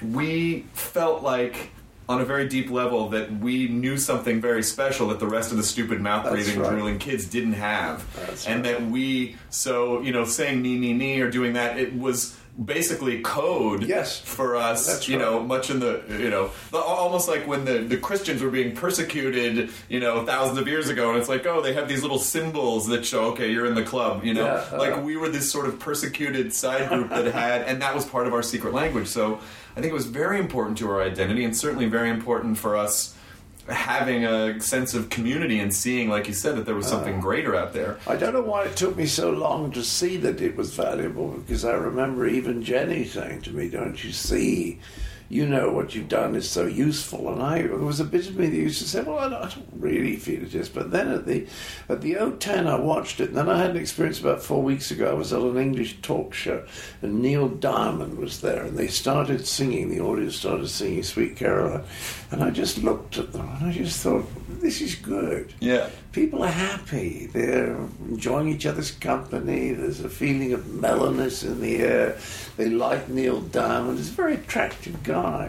S10: we felt like, on a very deep level, that we knew something very special that the rest of the stupid mouth-breathing,
S6: right.
S10: drooling kids didn't have.
S6: That's
S10: and
S6: right.
S10: that we, so, you know, saying nee, nee, nee, or doing that, it was basically code
S6: yes.
S10: for us,
S6: That's
S10: you
S6: right.
S10: know, much in the, you know, almost like when the, the Christians were being persecuted, you know, thousands of years ago, and it's like, oh, they have these little symbols that show, okay, you're in the club, you know?
S6: Yeah, uh,
S10: like, we were this sort of persecuted side group that had, and that was part of our secret language, so I think it was very important to our identity, and certainly very important for us having a sense of community and seeing, like you said, that there was something uh, greater out there.
S6: I don't know why it took me so long to see that it was valuable, because I remember even Jenny saying to me, don't you see, you know, what you've done is so useful. And I, there was a bit of me that used to say, well, I don't, I don't really feel it is. But then at the at the O ten, I watched it, and then I had an experience about four weeks ago. I was at an English talk show, and Neil Diamond was there, and they started singing, the audience started singing Sweet Caroline, and I just looked at them, and I just thought, this is good.
S10: Yeah.
S6: People are happy. They're enjoying each other's company. There's a feeling of mellowness in the air. They like Neil Diamond. He's a very attractive guy.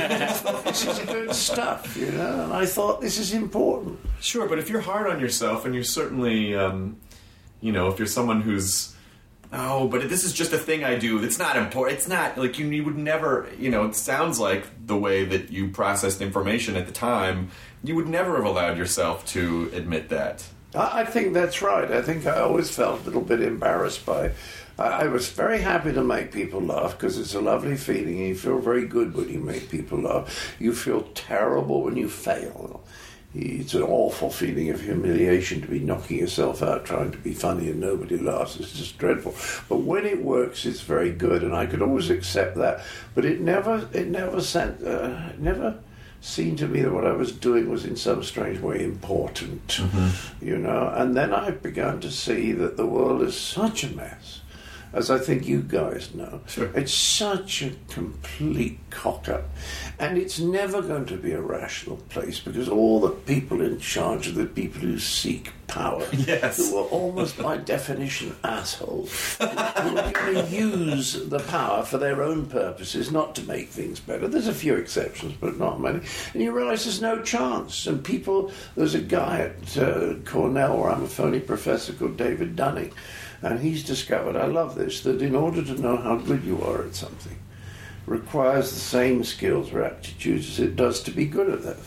S6: This is good stuff, you know, and I thought this is important.
S10: Sure, but if you're hard on yourself, and you're certainly, um, you know, if you're someone who's, oh, but this is just a thing I do, it's not important, it's not, like, you, you would never, you know, it sounds like the way that you processed information at the time, you would never have allowed yourself to admit that.
S6: I think that's right. I think I always felt a little bit embarrassed by... I was very happy to make people laugh, because it's a lovely feeling, and you feel very good when you make people laugh. You feel terrible when you fail. It's an awful feeling of humiliation to be knocking yourself out trying to be funny and nobody laughs. It's just dreadful. But when it works, it's very good, and I could always accept that. But it never, it never sent, uh, it never seemed to me that what I was doing was in some strange way important, mm-hmm. you know. And then I began to see that the world is such a mess, as I think you guys know.
S10: Sure.
S6: It's such a complete cock-up. And it's never going to be a rational place, because all the people in charge are the people who seek power,
S10: yes.
S6: who are almost by definition assholes, who are going to use the power for their own purposes, not to make things better. There's a few exceptions, but not many. And you realise there's no chance. And people, there's a guy at uh, Cornell where I'm a phony professor called David Dunning, and he's discovered, I love this, that in order to know how good you are at something, requires the same skills or aptitudes as it does to be good at that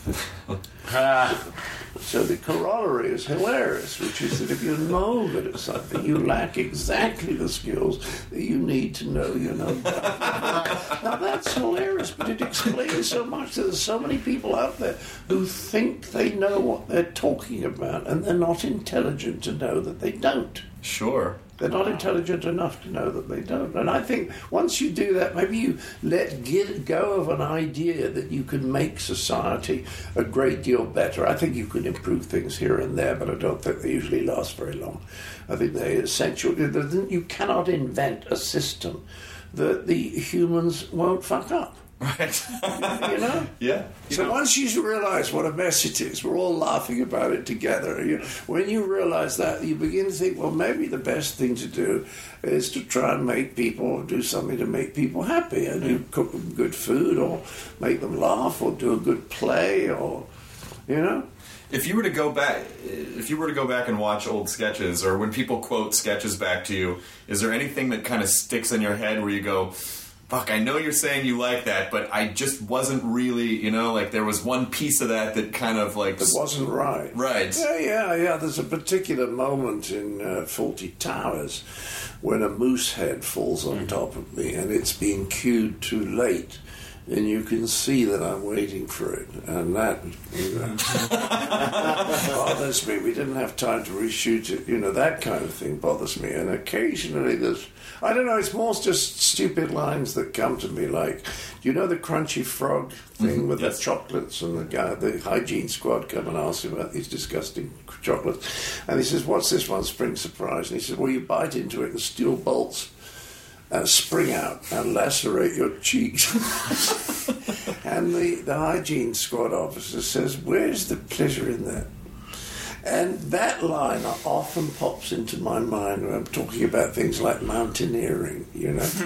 S6: thing. So the corollary is hilarious, which is that if you're no good at something, you lack exactly the skills that you need to know you know. Now that's hilarious, but it explains so much that there's so many people out there who think they know what they're talking about, and they're not intelligent to know that they don't.
S10: Sure.
S6: They're not intelligent enough to know that they don't. And I think once you do that, maybe you let get, go of an idea that you can make society a great deal better. I think you can improve things here and there, but I don't think they usually last very long. I think they're essential. You cannot invent a system that the humans won't fuck up.
S10: Right.
S6: You know?
S10: Yeah. You
S6: so
S10: know.
S6: once you realise what a mess it is, we're all laughing about it together. You, when you realise that, you begin to think, well, maybe the best thing to do is to try and make people do something to make people happy, and you cook them good food, or make them laugh, or do a good play, or, you know?
S10: If you were to go back, if you were to go back and watch old sketches, or when people quote sketches back to you, is there anything that kind of sticks in your head where you go, fuck, I know you're saying you like that, but I just wasn't really, you know, like there was one piece of that that kind of like...
S6: It wasn't right.
S10: Right.
S6: Yeah, yeah, yeah. There's a particular moment in uh, Fawlty Towers when a moose head falls on top of me, and it's being cued too late. And you can see that I'm waiting for it, and that you know, bothers me. We didn't have time to reshoot it, you know, that kind of thing bothers me. And occasionally there's, I don't know, it's more just stupid lines that come to me, like, do you know the Crunchy Frog thing mm-hmm. with yes. the chocolates, and the guy, the hygiene squad come and ask him about these disgusting chocolates, and he says, what's this one, Spring Surprise? And he says, well, you bite into it and steel bolts and spring out and lacerate your cheeks. And the, the hygiene squad officer says, where's the pleasure in that? And that line often pops into my mind when I'm talking about things like mountaineering, you know.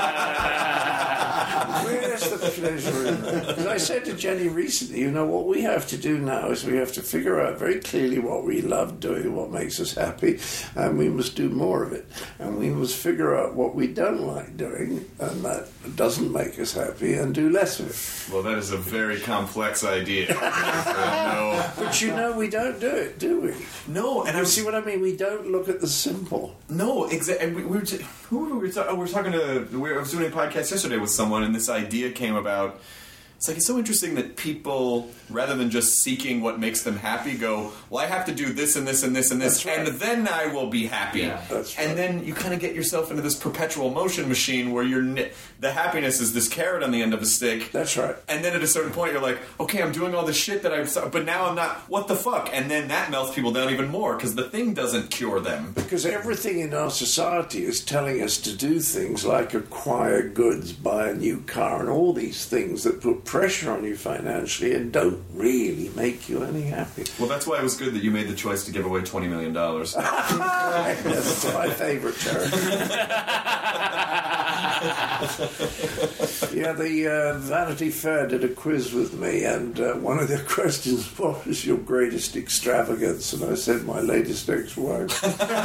S6: Where's the pleasure in that? Because I said to Jenny recently, you know, what we have to do now is we have to figure out very clearly what we love doing, what makes us happy, and we must do more of it. And we must figure out what we don't like doing, and that doesn't make us happy, and do less of it.
S10: Well, that is a very complex idea. uh, no.
S6: But you know, we don't do it, do we?
S10: No, and
S6: you
S10: I
S6: see what I mean. We don't look at the simple.
S10: No, exactly. We, we were t- who were we, ta- we were talking to. We were, I was doing a podcast yesterday with someone, and this idea came about. It's like, it's so interesting that people, rather than just seeking what makes them happy, go, well, I have to do this and this and this and this, right. and then I will be happy.
S6: Yeah, that's right.
S10: And then you kind of get yourself into this perpetual motion machine where you're ni- the happiness is this carrot on the end of a stick.
S6: That's right.
S10: And then at a certain point, you're like, okay, I'm doing all this shit that I've... But now I'm not... What the fuck? And then that melts people down even more, because the thing doesn't cure them.
S6: Because everything in our society is telling us to do things like acquire goods, buy a new car, and all these things that put pressure on you financially and don't really make you any happy.
S10: Well, that's why it was good that you made the choice to give away twenty million dollars.
S6: That's my favorite charity. Yeah, the uh, Vanity Fair did a quiz with me, and uh, one of their questions, what is your greatest extravagance? And I said, my latest ex-wife.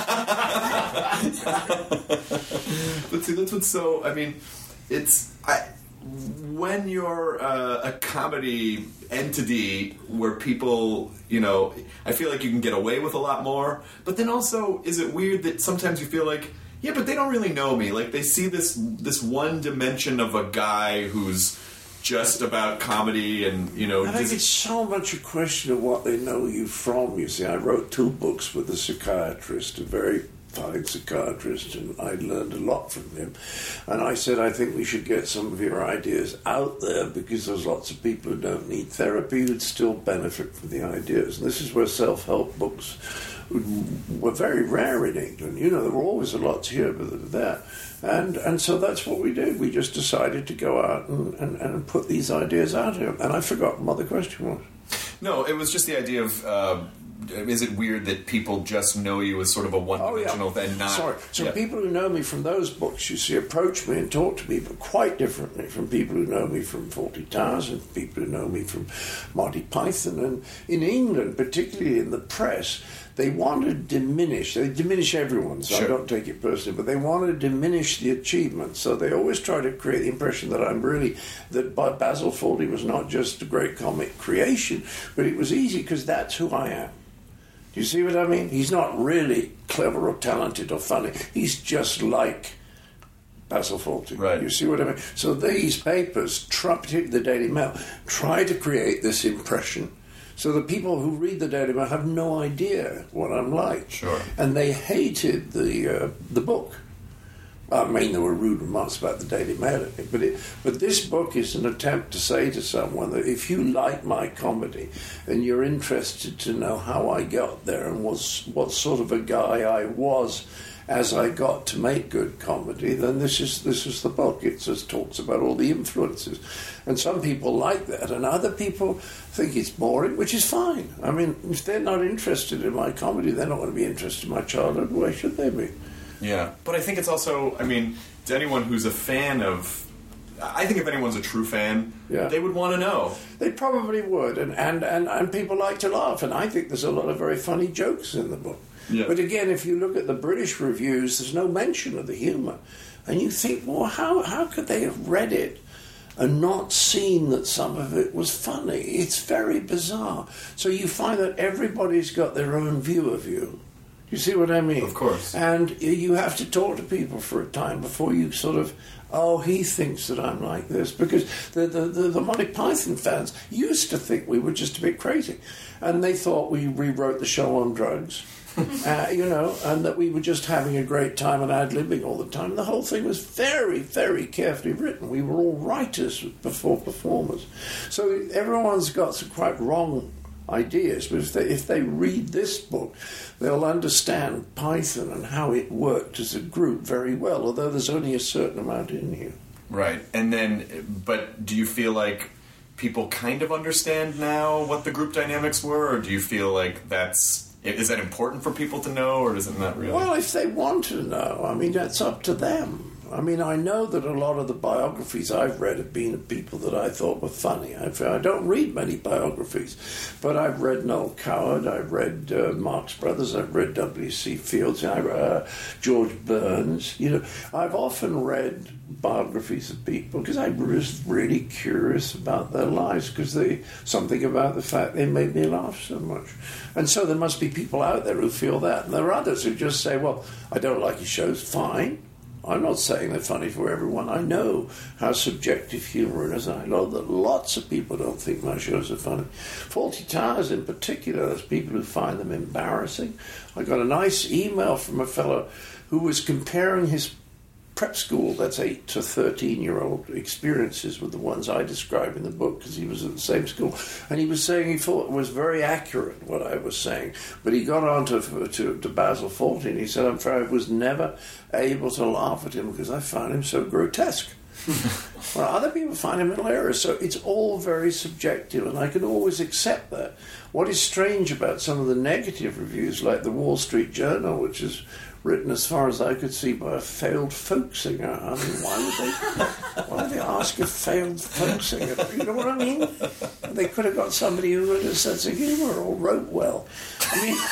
S10: But see, that's what's so... I mean, it's... I, when you're uh, a comedy entity where people, you know, I feel like you can get away with a lot more, but then also, is it weird that sometimes you feel like, yeah, but they don't really know me. Like, they see this this one dimension of a guy who's just about comedy and, you know...
S6: I think it's so much a question of what they know you from. You see, I wrote two books with a psychiatrist, a very fine psychiatrist, and I learned a lot from him. And I said, I think we should get some of your ideas out there, because there's lots of people who don't need therapy who'd still benefit from the ideas. And this is where self-help books were very rare in England. You know, there were always a lot here, but there. And and so that's what we did. We just decided to go out and, and, and put these ideas out here. And I forgot what the question was.
S10: No, it was just the idea of... Uh, is it weird that people just know you as sort of a one-dimensional
S6: oh, yeah.
S10: and not...
S6: Sorry. So
S10: yeah.
S6: people who know me from those books, you see, approach me and talk to me, but quite differently from people who know me from Fawlty Towers and people who know me from Monty Python. And in England, particularly in the press, they want to diminish, they diminish everyone, so sure. I don't take it personally, but they want to diminish the achievement. So they always try to create the impression that I'm really, that Basil Fawlty was not just a great comic creation, but it was easy because that's who I am. Do you see what I mean? He's not really clever or talented or funny. He's just like Basil Fawlty.
S10: Right.
S6: You see what I mean? So these papers, particularly the Daily Mail, try to create this impression so the people who read the Daily Mail have no idea what I'm like.
S10: Sure.
S6: And they hated the uh, the book. I mean, there were rude remarks about the Daily Mail, but it, but this book is an attempt to say to someone that if you like my comedy and you're interested to know how I got there and was what sort of a guy I was as I got to make good comedy, then this is this is the book. It just talks about all the influences, and some people like that, and other people think it's boring, which is fine. I mean, if they're not interested in my comedy, they're not going to be interested in my childhood. Why should they be?
S10: Yeah, but I think it's also, I mean, to anyone who's a fan of, I think if anyone's a true fan, yeah. they would want to know.
S6: They probably would, and, and, and, and people like to laugh, and I think there's a lot of very funny jokes in the book.
S10: Yeah.
S6: But again, if you look at the British reviews, there's no mention of the humour. And you think, well, how, how could they have read it and not seen that some of it was funny? It's very bizarre. So you find that everybody's got their own view of you. You see what I mean?
S10: Of course.
S6: And you have to talk to people for a time before you sort of, oh, he thinks that I'm like this. Because the, the, the, the Monty Python fans used to think we were just a bit crazy. And they thought we rewrote the show on drugs, uh, you know, and that we were just having a great time and ad-libbing all the time. The whole thing was very, very carefully written. We were all writers before performers. So everyone's got some quite wrong ideas, but if they, if they read this book, they'll understand Python and how it worked as a group very well, although there's only a certain amount in you.
S10: Right. And then, but do you feel like people kind of understand now what the group dynamics were, or do you feel like that's, is that important for people to know, or is it not really?
S6: Well, if they want to know, I mean, that's up to them. I mean, I know that a lot of the biographies I've read have been of people that I thought were funny. I've, I don't read many biographies, but I've read Noel Coward, I've read uh, Marx Brothers, I've read W C Fields, I, uh, George Burns. You know, I've often read biographies of people because I was really curious about their lives, because they something about the fact they made me laugh so much. And so there must be people out there who feel that, and there are others who just say, well, I don't like his shows, fine. I'm not saying they're funny for everyone. I know how subjective humour is. I know that lots of people don't think my shows are funny. Fawlty Towers in particular, there's people who find them embarrassing. I got a nice email from a fellow who was comparing his prep school, that's eight to thirteen-year-old experiences with the ones I describe in the book, because he was at the same school, and he was saying he thought it was very accurate what I was saying, but he got on to, to, to Basil Fawlty, and he said, I'm afraid I was never able to laugh at him because I found him so grotesque. Well, other people find him hilarious, so it's all very subjective, and I can always accept that. What is strange about some of the negative reviews, like the Wall Street Journal, which is written, as far as I could see, by a failed folk singer. I mean, why would they, why would they ask a failed folk singer? You know what I mean? They could have got somebody who had a sense of humour or wrote well. I mean,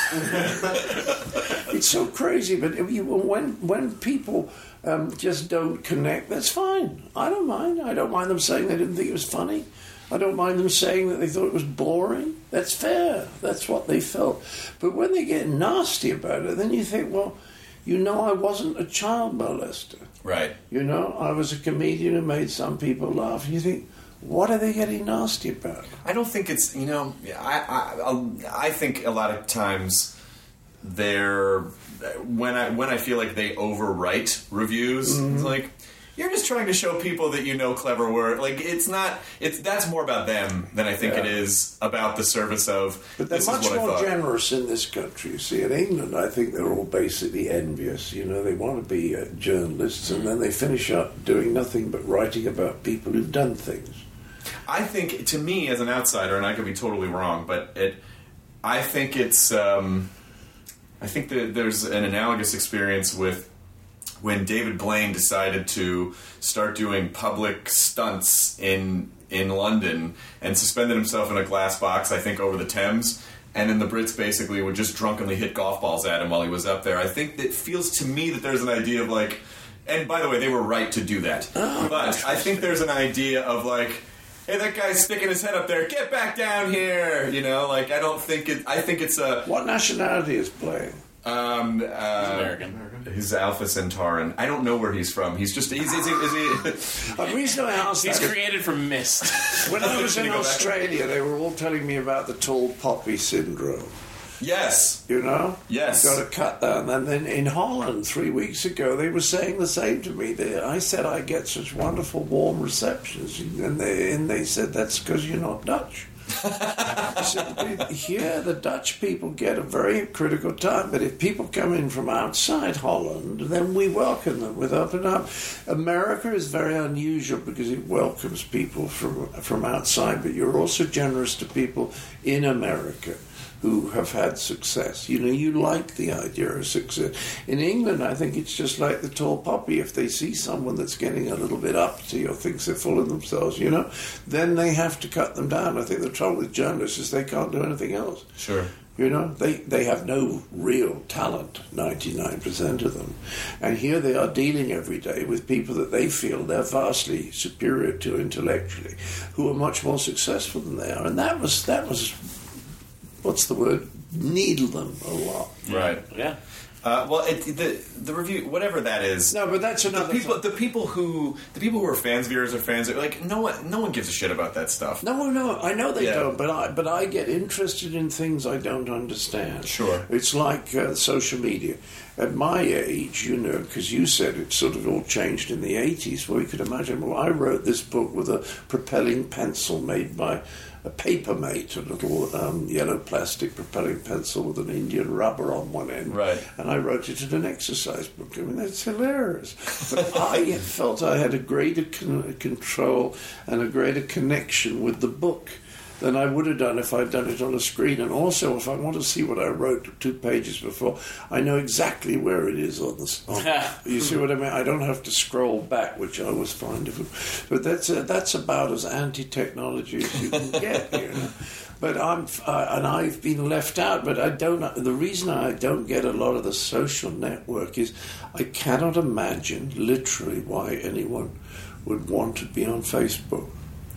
S6: it's so crazy, but you, when, when people um, just don't connect, that's fine. I don't mind. I don't mind them saying they didn't think it was funny. I don't mind them saying that they thought it was boring. That's fair. That's what they felt. But when they get nasty about it, then you think, well, you know, I wasn't a child molester.
S10: Right.
S6: You know, I was a comedian who made some people laugh. And you think, what are they getting nasty about?
S10: I don't think it's, you know, I I, I think a lot of times they're, when I when I feel like they overwrite reviews, mm-hmm. it's like, you're just trying to show people that you know clever work. Like, it's not, it's that's more about them than I think yeah. it is about the service of,
S6: but they're
S10: this
S6: much
S10: is what
S6: more
S10: I thought.
S6: generous in this country. You see, in England, I think they're all basically envious. You know, they want to be uh, journalists, and then they finish up doing nothing but writing about people who've done things.
S10: I think, to me, as an outsider, and I could be totally wrong, but it, I think it's. Um, I think that there's an analogous experience with when David Blaine decided to start doing public stunts in in London and suspended himself in a glass box, I think, over the Thames. And then the Brits basically would just drunkenly hit golf balls at him while he was up there. I think that feels to me that there's an idea of like, and by the way, they were right to do that. Oh, but I think there's an idea of like, hey, that guy's sticking his head up there, get back down here! You know, like, I don't think it, I think it's a...
S6: What nationality is Blaine?
S10: Um, uh,
S7: he's American.
S10: He's Alpha Centauran. I don't know where he's from. He's just, he's, is he... Is he
S6: the reason I asked
S7: He's
S6: that
S7: created from mist.
S6: When I was in Australia, they were all telling me about the tall poppy syndrome.
S10: Yes.
S6: You know?
S10: Yes.
S6: You've got to cut that. And then in Holland, three weeks ago, they were saying the same to me. They, I said, I get such wonderful, warm receptions. And they, and they said, that's because you're not Dutch. I said, here, the Dutch people get a very critical time, but if people come in from outside Holland, then we welcome them with open arms. America is very unusual because it welcomes people from from outside, but you're also generous to people in America who have had success. You know, you like the idea of success. In England, I think it's just like the tall poppy. If they see someone that's getting a little bit uppity or thinks they're full of themselves, you know, then they have to cut them down. I think the trouble with journalists is they can't do anything else.
S10: Sure.
S6: You know, they, they have no real talent, ninety-nine percent of them. And here they are dealing every day with people that they feel they're vastly superior to intellectually, who are much more successful than they are. And that was that was... what's the word? Needle them a lot.
S10: Right.
S7: Yeah.
S10: Uh, well, it, the the review, whatever that is.
S6: No, but that's another.
S10: The people, the people who, the people who are fans, viewers, or fans, are like no one, no one gives a shit about that stuff.
S6: No, no, I know they
S10: Yeah.
S6: don't, but I, but I get interested in things I don't understand.
S10: Sure.
S6: It's like uh, social media. At my age, you know, because you said it sort of all changed in the eighties. Well, you could imagine. Well, I wrote this book with a propelling pencil made by a Papermate, a little um, yellow plastic propelling pencil with an Indian rubber on one end.
S10: Right.
S6: And I wrote it in an exercise book. I mean, that's hilarious. But I felt I had a greater con- control and a greater connection with the book than I would have done if I'd done it on a screen. And also, if I want to see what I wrote two pages before, I know exactly where it is on the... On, you see what I mean? I don't have to scroll back, which I always find difficult. But that's uh, that's about as anti-technology as you can get, you know. But I'm... Uh, and I've been left out, but I don't... The reason I don't get a lot of the social network is I cannot imagine, literally, why anyone would want to be on Facebook.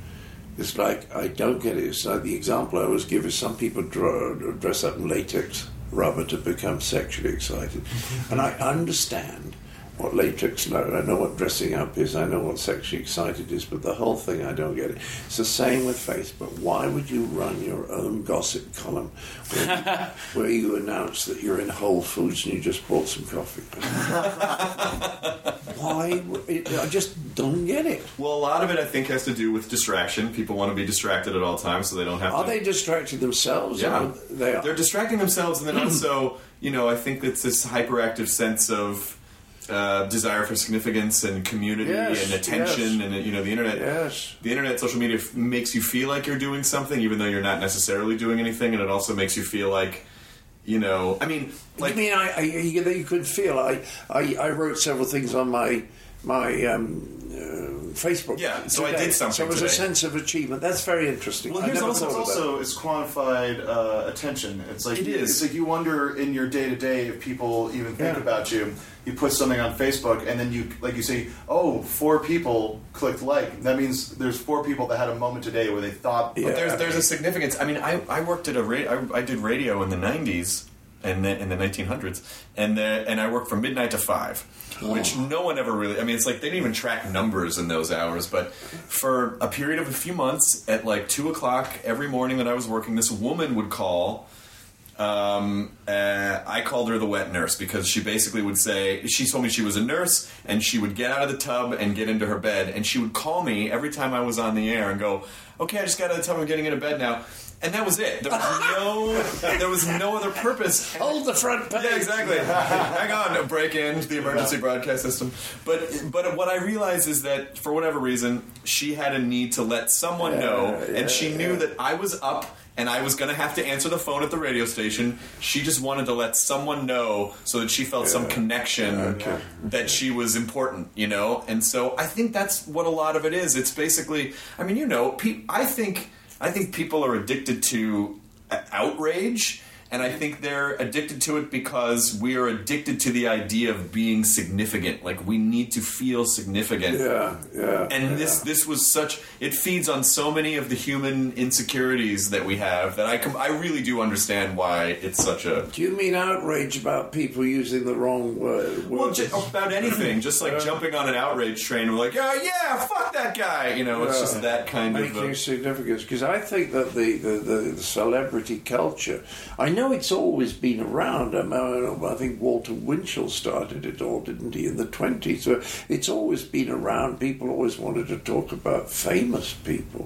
S6: It's like, I don't get it. It's like the example I always give is some people draw, dress up in latex rubber to become sexually excited. And I understand what latex know. I know what dressing up is. I know what sexually excited is. But the whole thing, I don't get it. It's the same with Facebook. Why would you run your own gossip column where you, where you announce that you're in Whole Foods and you just bought some coffee? Why? It, I just don't get it.
S10: Well, a lot of it, I think, has to do with distraction. People want to be distracted at all times, so they don't have
S6: Are
S10: to...
S6: they distracting themselves?
S10: Yeah.
S6: Or they are.
S10: They're distracting themselves, and then also, you know, I think it's this hyperactive sense of uh, desire for significance and community
S6: Yes,
S10: and attention,
S6: yes.
S10: and, you know, the internet...
S6: Yes.
S10: The internet, social media f- makes you feel like you're doing something, even though you're not necessarily doing anything, and it also makes you feel like... You know, I mean, like
S6: you mean I, I you, you could feel I, I I wrote several things on my my um, uh, Facebook.
S10: Yeah, so I
S6: today.
S10: did something
S6: So it was
S10: today.
S6: a sense of achievement. That's very interesting.
S8: Well,
S6: I
S8: here's
S6: never
S8: also,
S6: thought of
S8: also
S6: that.
S8: is quantified uh, attention. It's like
S10: It is.
S8: It's like you wonder in your day to day if people even think
S6: Yeah.
S8: about you. You put something on Facebook, and then you, like you say, oh, four people clicked like. That means there's four people that had a moment today where they thought.
S6: Yeah.
S10: But there's there's a significance. I mean, I, I worked at a ra- I, I did radio in the nineties and then in the nineteen hundreds, and the, and I worked from midnight to five, which no one ever really. I mean, it's like they didn't even track numbers in those hours. But for a period of a few months, at like two o'clock every morning that I was working, this woman would call. Um, uh, I called her the wet nurse because she basically would say, she told me she was a nurse and she would get out of the tub and get into her bed, and she would call me every time I was on the air and go, okay, I just got out of the tub, I'm getting into bed now. And that was it. There was no, there was no other purpose.
S6: Hold the front page.
S10: Yeah, exactly. Hang on, break into the emergency broadcast system. But but what I realized is that for whatever reason, she had a need to let someone
S6: Yeah,
S10: know,
S6: yeah,
S10: and she knew
S6: yeah.
S10: that I was up and I was going to have to answer the phone at the radio station. She just wanted to let someone know so that she felt yeah. some connection okay. that she was important, you know? And so I think that's what a lot of it is. It's basically, I mean, you know, pe- I think I think people are addicted to outrage. And I think they're addicted to it because we are addicted to the idea of being significant. Like, we need to feel significant.
S6: Yeah, yeah.
S10: And
S6: yeah.
S10: this this was such... It feeds on so many of the human insecurities that we have that I com- I really do understand why it's such a...
S6: Do you mean outrage about people using the wrong word?
S10: Well, just about anything. Just like yeah. jumping on an outrage train. We're like, oh, yeah, fuck that guy. You know, yeah. it's just that kind
S6: Making
S10: of...
S6: Making significance. Because I think that the, the, the, the celebrity culture... I know it's always been around. I, mean, I think Walter Winchell started it all, didn't he, in the twenties? So it's always been around. People always wanted to talk about famous people.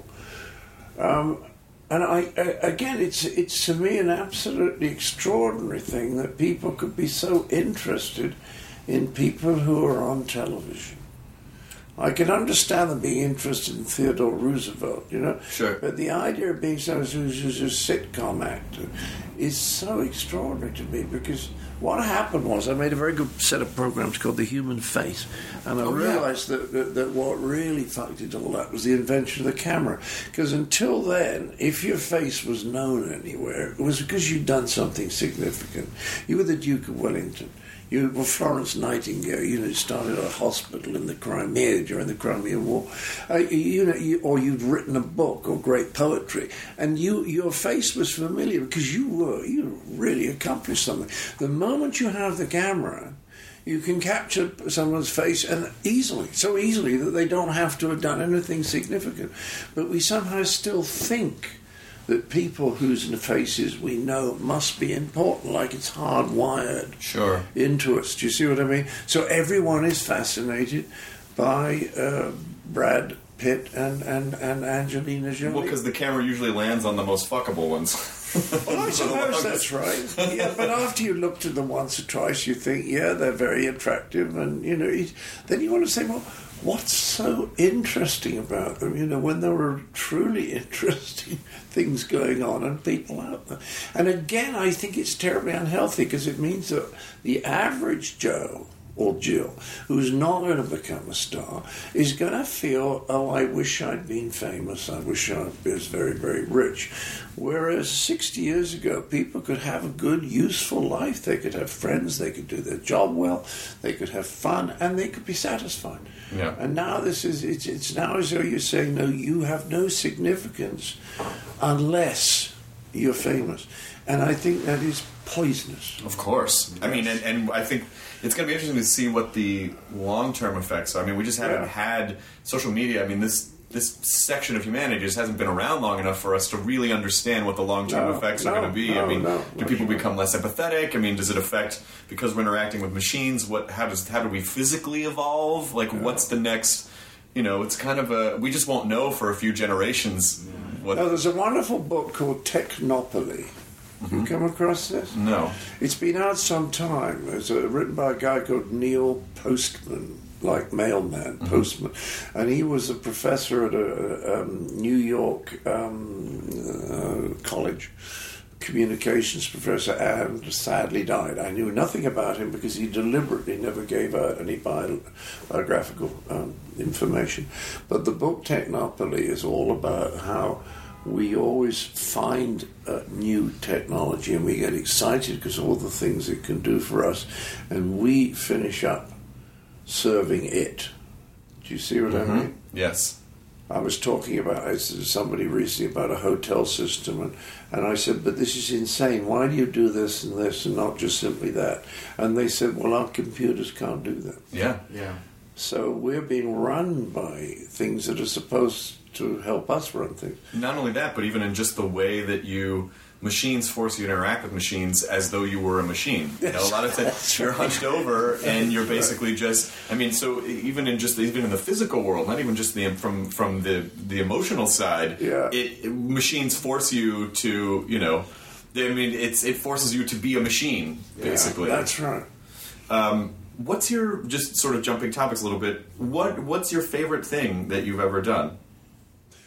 S6: Um, and I, I, again, it's it's to me an absolutely extraordinary thing that people could be so interested in people who are on television. I can understand them being interested in Theodore Roosevelt, you know.
S10: Sure.
S6: But the idea of being someone who's, who's a sitcom actor is so extraordinary to me, because what happened was I made a very good set of programs called The Human Face, and I
S10: oh,
S6: realised
S10: yeah.
S6: that, that, that what really fucked it all up was the invention of the camera. Because until then, if your face was known anywhere, it was because you'd done something significant. You were the Duke of Wellington. You were Florence Nightingale. You know, started a hospital in the Crimea during the Crimean War. Uh, you know, you, or you'd written a book or great poetry, and you your face was familiar because you were you really accomplished something. The moment you have the camera, you can capture someone's face, and easily, so easily that they don't have to have done anything significant. But we somehow still think that people whose faces we know must be important, like it's hardwired
S10: sure.
S6: into us. Do you see what I mean? So everyone is fascinated by uh, Brad Pitt and, and, and Angelina Jolie.
S10: Well, because the camera usually lands on the most fuckable ones.
S6: Well, I suppose that's right. Yeah, but after you looked at them once or twice, you think, yeah, they're very attractive, and you know, then you want to say, well, what's so interesting about them? You know, when there were truly interesting things going on and people out there. And again, I think it's terribly unhealthy, because it means that the average Joe or Jill, who's not going to become a star, is going to feel, oh, I wish I'd been famous, I wish I was very, very rich. Whereas sixty years ago, people could have a good, useful life. They could have friends, they could do their job well, they could have fun, and they could be satisfied.
S10: Yeah.
S6: And now this is, it's, it's now as though you're saying, no, you have no significance unless you're famous. And I think that is poisonous.
S10: Of course. Yes. I mean, and, and I think it's going to be interesting to see what the long-term effects are. I mean, we just haven't yeah. had social media. I mean, this this section of humanity just hasn't been around long enough for us to really understand what the long-term
S6: no,
S10: effects
S6: no,
S10: are going to be.
S6: No,
S10: I mean,
S6: no,
S10: do people
S6: sure.
S10: become less empathetic? I mean, does it affect, because we're interacting with machines, what? How does how do we physically evolve? Like, yeah. what's the next... You know, it's kind of a... We just won't know for a few generations. What,
S6: no, there's a wonderful book called Technopoly. Mm-hmm. You come across this?
S10: No.
S6: It's been out some time. It's uh, written by a guy called Neil Postman, like mailman, mm-hmm. postman. And he was a professor at a um, New York um, uh, college, communications professor, and sadly died. I knew nothing about him because he deliberately never gave out any bio- biographical um, information. But the book Technopoly is all about how we always find uh, new technology and we get excited because of all the things it can do for us, and we finish up serving it. Do you see what mm-hmm. I mean?
S10: Yes.
S6: I was talking about I said to somebody recently about a hotel system, and, and I said, but this is insane. Why do you do this and this and not just simply that? And they said, well, our computers can't do that.
S10: Yeah, yeah.
S6: So we're being run by things that are supposed to help us run things.
S10: Not only that, but even in just the way that you... Machines force you to interact with machines as though you were a machine. You know, a lot of times you're hunched over and you're basically just... I mean, so even in just even in the physical world, not even just the from from the the emotional side,
S6: yeah.
S10: it, it machines force you to, you know... I mean, it's it forces you to be a machine, basically.
S6: Yeah, that's right.
S10: Um, what's your... Just sort of jumping topics a little bit, what what's your favorite thing that you've ever done?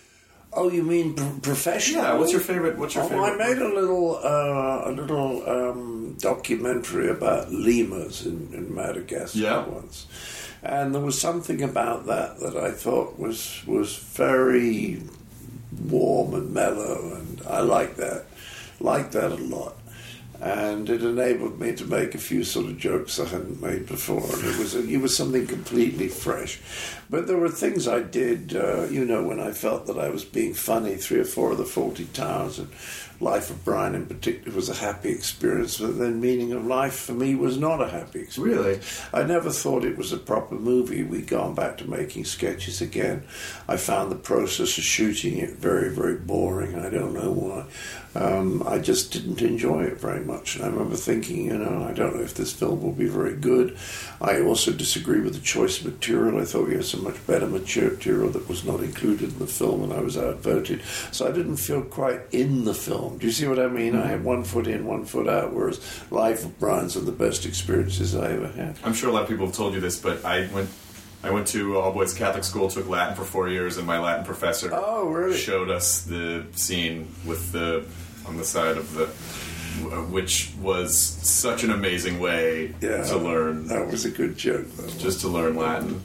S6: Oh, you mean pr- professional?
S10: Yeah. What's your favorite? What's your
S6: oh,
S10: favorite?
S6: I made a little uh, a little um, documentary about lemurs in, in Madagascar
S10: yeah.
S6: once, and there was something about that that I thought was was very warm and mellow, and I like that, like that a lot. And it enabled me to make a few sort of jokes I hadn't made before, and it was it was something completely fresh. But there were things I did, uh, you know, when I felt that I was being funny. Three or four of the Fawlty Towers and Life of Brian in particular was a happy experience, but then Meaning of Life for me was not a happy experience.
S10: Really?
S6: I never thought it was a proper movie. We'd gone back to making sketches again. I found the process of shooting it very, very boring. I don't know why. Um, I just didn't enjoy it very much. And I remember thinking, you know, I don't know if this film will be very good. I also disagree with the choice of material. I thought we had some much better material that was not included in the film, and I was outvoted. So I didn't feel quite in the film. Do you see what I mean? I had one foot in, one foot out, whereas Life of Brian's are the best experiences I ever had.
S10: I'm sure a lot of people have told you this, but I went I went to all boys Catholic school, took Latin for four years, and my Latin professor
S6: oh, really?
S10: showed us the scene with the on the side of the, which was such an amazing way
S6: yeah,
S10: to learn.
S6: That was a good joke, though.
S10: Just to learn Latin.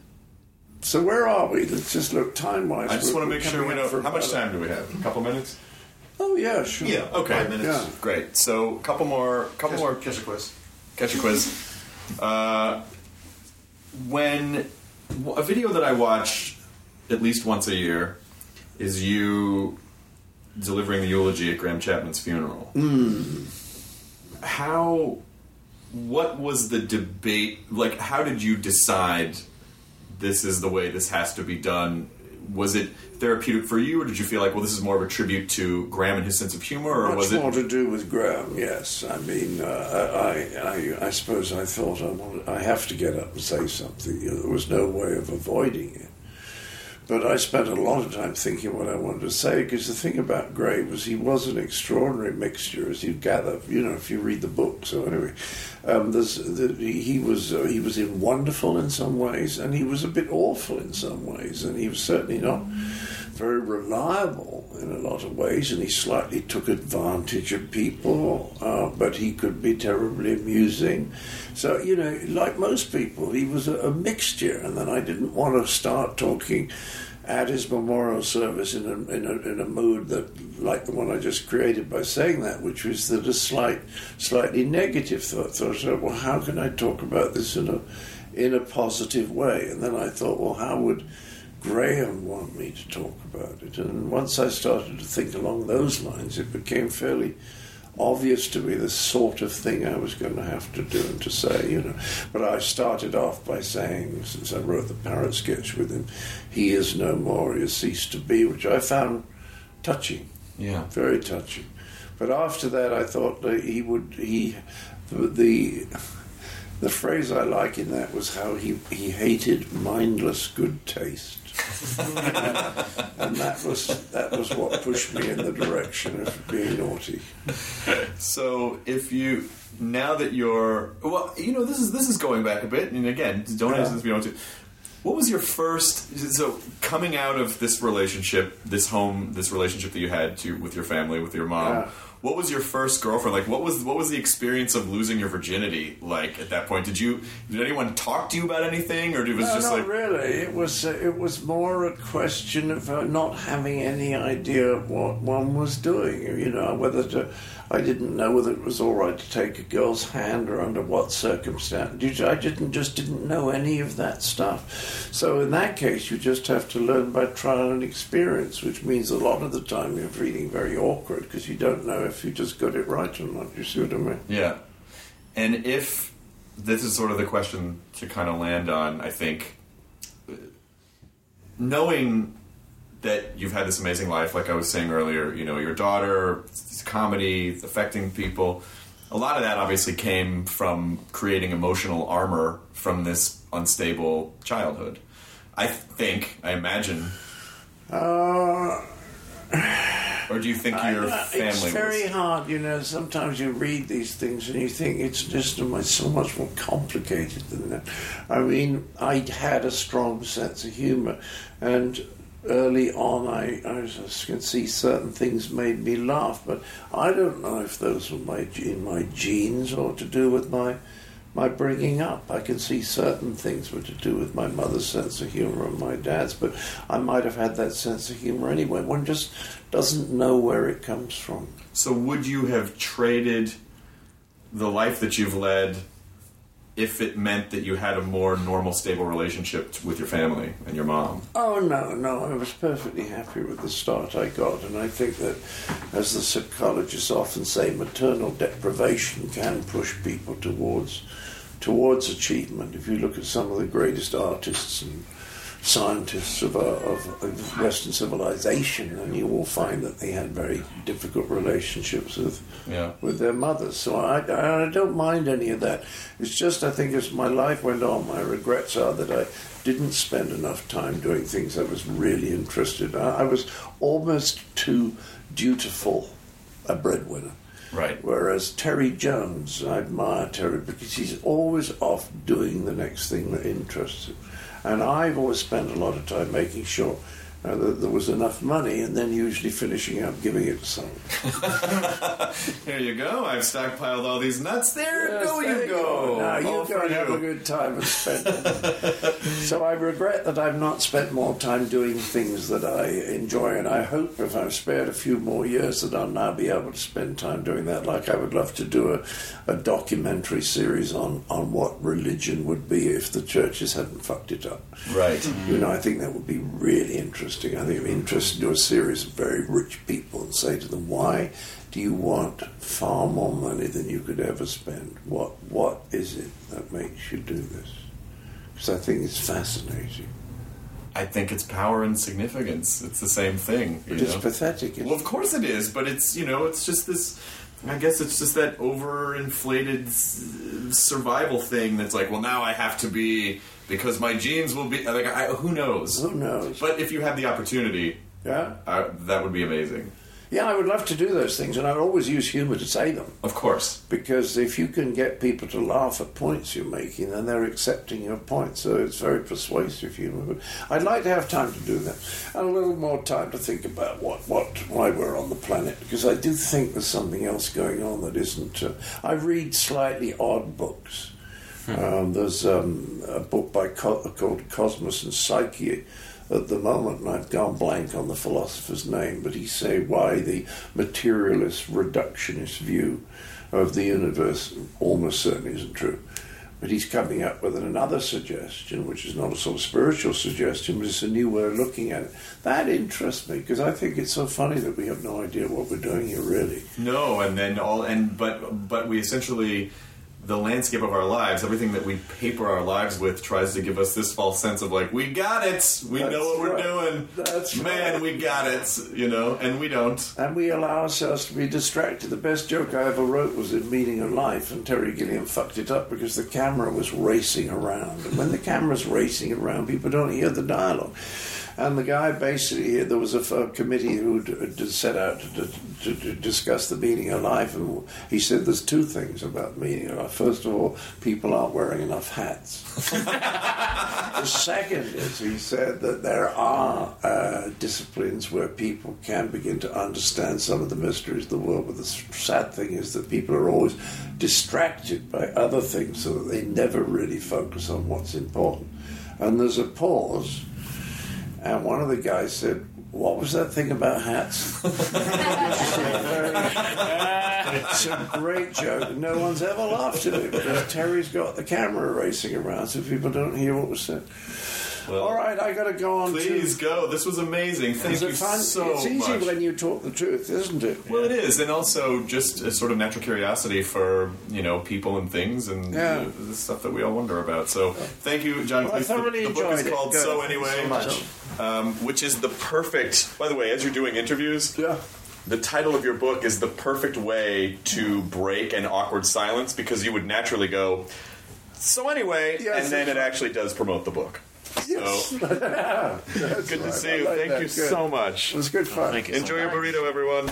S6: So where are we? Let's just look time-wise.
S10: I just want to make sure we know. How much
S6: about
S10: time do we have? A couple minutes?
S6: Oh, yeah, sure.
S10: Yeah, okay.
S8: Five minutes.
S6: Yeah.
S10: Great. So, a couple more... couple
S8: Catch,
S10: more.
S8: catch a quiz.
S10: Catch a quiz. Uh, when... A video that I watch at least once a year is you delivering the eulogy at Graham Chapman's funeral.
S6: Mm.
S10: How... What was the debate... Like, how did you decide this is the way this has to be done? Was it therapeutic for you, or did you feel like, well, this is more of a tribute to Graham and his sense of humor, or
S6: Much
S10: was it
S6: more to do with Graham? Yes, I mean, uh, I, I, I suppose I thought I wanted, I have to get up and say something. You know, there was no way of avoiding it. But I spent a lot of time thinking what I wanted to say, because the thing about Gray was he was an extraordinary mixture, as you gather, you know, if you read the book. So anyway, um, there's, the, he was uh, he was in wonderful in some ways, and he was a bit awful in some ways, and he was certainly not very reliable in a lot of ways, and he slightly took advantage of people, uh, but he could be terribly amusing. So, you know, like most people, he was a, a mixture, and then I didn't want to start talking at his memorial service in a, in a, in a mood that, like the one I just created by saying that, which was that a slight, slightly negative thought. So I thought, well, how can I talk about this in a, in a positive way? And then I thought, well, how would Graham want me to talk about it? And once I started to think along those lines, it became fairly obvious to me the sort of thing I was going to have to do and to say, you know. But I started off by saying, since I wrote the parrot sketch with him, he is no more, he has ceased to be, which I found touching.
S10: Yeah.
S6: Very touching. But after that, I thought that he would, he, the, the, the phrase I like in that was how he, he hated mindless good taste. And that was that was what pushed me in the direction of being naughty.
S10: So if you now that you're well, you know, this is this is going back a bit, and again, don't answer this if you don't want to. What was your first? So coming out of this relationship, this home, this relationship that you had to with your family, with your mom.
S6: Yeah.
S10: What was your first girlfriend like? What was what was the experience of losing your virginity like at that point? Did you did anyone talk to you about anything, or it was
S6: no,
S10: just
S6: not
S10: like
S6: really? It was uh, it was more a question of uh, not having any idea what one was doing. You know, whether to. I didn't know whether it was all right to take a girl's hand or under what circumstance. I didn't just didn't know any of that stuff. So in that case, you just have to learn by trial and experience, which means a lot of the time you're feeling very awkward because you don't know if you just got it right or not. You see what I mean?
S10: Yeah. And if this is sort of the question to kind of land on, I think, knowing that you've had this amazing life, like I was saying earlier, you know, your daughter, it's comedy, it's affecting people. A lot of that obviously came from creating emotional armor from this unstable childhood. I think, I imagine.
S6: Uh,
S10: or do you think your
S6: I,
S10: family
S6: It's very
S10: was...
S6: hard, you know. Sometimes you read these things and you think it's just so much more complicated than that. I mean, I had a strong sense of humor, and early on, I, I just can see certain things made me laugh, but I don't know if those were my in my genes or to do with my my bringing up. I can see certain things were to do with my mother's sense of humor and my dad's, but I might have had that sense of humor anyway. One just doesn't know where it comes from.
S10: So would you have traded the life that you've led if it meant that you had a more normal, stable relationship with your family and your mom?
S6: Oh, no, no. I was perfectly happy with the start I got, and I think that, as the psychologists often say, maternal deprivation can push people towards towards achievement. If you look at some of the greatest artists and scientists of, uh, of, of Western civilization, and you will find that they had very difficult relationships with
S10: yeah.
S6: with their mothers. So I, I don't mind any of that. It's just, I think, as my life went on, my regrets are that I didn't spend enough time doing things I was really interested in. I, I was almost too dutiful a breadwinner.
S10: Right.
S6: Whereas Terry Jones, I admire Terry because he's always off doing the next thing that interests him. And I've always spent a lot of time making sure uh, that there was enough money, and then usually finishing up giving it to someone.
S10: Here you go. I've stockpiled all these nuts. There,
S6: Yes,
S10: go
S6: there
S10: you
S6: you
S10: go.
S6: go. Now you
S10: All
S6: go
S10: for
S6: and have
S10: you.
S6: a good time and spend it. So I regret that I've not spent more time doing things that I enjoy, and I hope if I've spared a few more years that I'll now be able to spend time doing that. Like I would love to do a, a documentary series on, on what religion would be if the churches hadn't fucked it up.
S10: Right.
S6: You know, I think that would be really interesting. I think it would be interesting to do a series of very rich people and say to them, why do you want far more money than you could ever spend? What What is it that makes you do this? Because I think it's fascinating.
S10: I think it's power and significance. It's the same thing. You
S6: But it's
S10: know?
S6: pathetic. Isn't
S10: Well, of course it is, but it's, you know, it's just this, I guess it's just that overinflated s- survival thing that's like, well, now I have to be, because my genes will be, like, I, who knows?
S6: Who knows?
S10: But if you had the opportunity,
S6: Yeah?
S10: I, that would be amazing.
S6: Yeah, I would love to do those things, and I'd always use humour to say them.
S10: Of course.
S6: Because if you can get people to laugh at points you're making, then they're accepting your point. So it's very persuasive humour. But I'd like to have time to do that. And a little more time to think about what, what why we're on the planet. Because I do think there's something else going on that isn't... Uh, I read slightly odd books. Hmm. Um, there's um, a book by Co- called Cosmos and Psyche at the moment, and I've gone blank on the philosopher's name, but he say why the materialist reductionist view of the universe almost certainly isn't true. But he's coming up with another suggestion, which is not a sort of spiritual suggestion, but it's a new way of looking at it. That interests me, because I think it's so funny that we have no idea what we're doing here, really.
S10: No, and then all, and but but we essentially, the landscape of our lives, everything that we paper our lives with tries to give us this false sense of like, we got it, we
S6: That's
S10: know what we're
S6: right.
S10: doing,
S6: That's
S10: man,
S6: right.
S10: we got it, you know, and we don't.
S6: And we allow ourselves to be distracted. The best joke I ever wrote was in Meaning of Life, and Terry Gilliam fucked it up because the camera was racing around. And when the camera's racing around, people don't hear the dialogue. And the guy basically, there was a, a committee who set out to, to, to discuss the meaning of life, and he said there's two things about meaning of life. First of all, people aren't wearing enough hats. The second is, he said that there are uh, disciplines where people can begin to understand some of the mysteries of the world, but the sad thing is that people are always distracted by other things so that they never really focus on what's important. And there's a pause. And one of the guys said, what was that thing about hats? It's a great joke. No one's ever laughed at it because Terry's got the camera racing around so people don't hear what was said.
S10: Well,
S6: all right, I got to go on.
S10: Please
S6: to...
S10: go. This was amazing. Thank
S6: Is
S10: you
S6: it fun?
S10: so much.
S6: It's easy
S10: much.
S6: when you talk the truth, isn't it?
S10: Well, it is, and also just a sort of natural curiosity for, you know, people and things and
S6: Yeah.
S10: uh, the stuff that we all wonder about. So, thank you, John.
S6: Well, I
S10: Cleese.
S6: thoroughly
S10: the, the book is
S6: enjoyed it.
S10: called
S6: Good.
S10: So
S6: Thank you
S10: Anyway,
S6: so much.
S10: Um, which is the perfect. By the way, as you're doing interviews,
S6: yeah.
S10: the title of your book is the perfect way to break an awkward silence because you would naturally go, so anyway,
S6: Yes,
S10: and then it
S6: right.
S10: actually does promote the book.
S6: Yes.
S10: So,
S6: Yeah, that's
S10: good to
S6: right.
S10: see
S6: I
S10: you.
S6: like
S10: Thank
S6: that.
S10: you
S6: Good.
S10: so much.
S6: It was good fun.
S7: Thank you.
S10: Enjoy your burrito, everyone.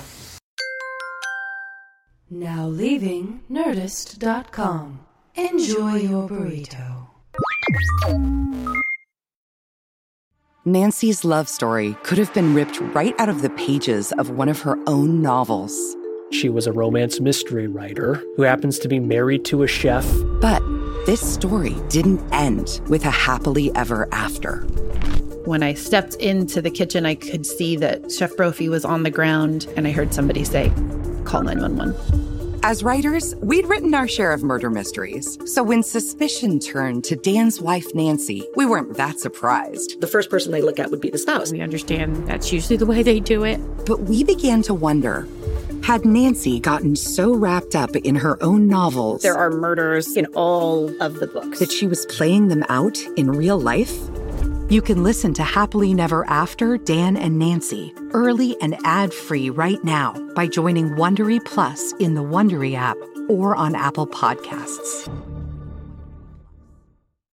S5: Now leaving Nerdist dot com. Enjoy your burrito.
S11: Nancy's love story could have been ripped right out of the pages of one of her own novels.
S12: She was a romance mystery writer who happens to be married to a chef.
S11: But this story didn't end with a happily ever after.
S13: When I stepped into the kitchen, I could see that Chef Brophy was on the ground, and I heard somebody say, "Call nine one one."
S11: As writers, we'd written our share of murder mysteries. So when suspicion turned to Dan's wife, Nancy, we weren't that surprised.
S14: The first person they look at would be the spouse.
S15: We understand that's usually the way they do it.
S11: But we began to wonder, had Nancy gotten so wrapped up in her own novels...
S14: There are murders in all of the books.
S11: ...that she was playing them out in real life? You can listen to Happily Never After, Dan and Nancy, early and ad-free right now by joining Wondery Plus in the Wondery app or on Apple Podcasts.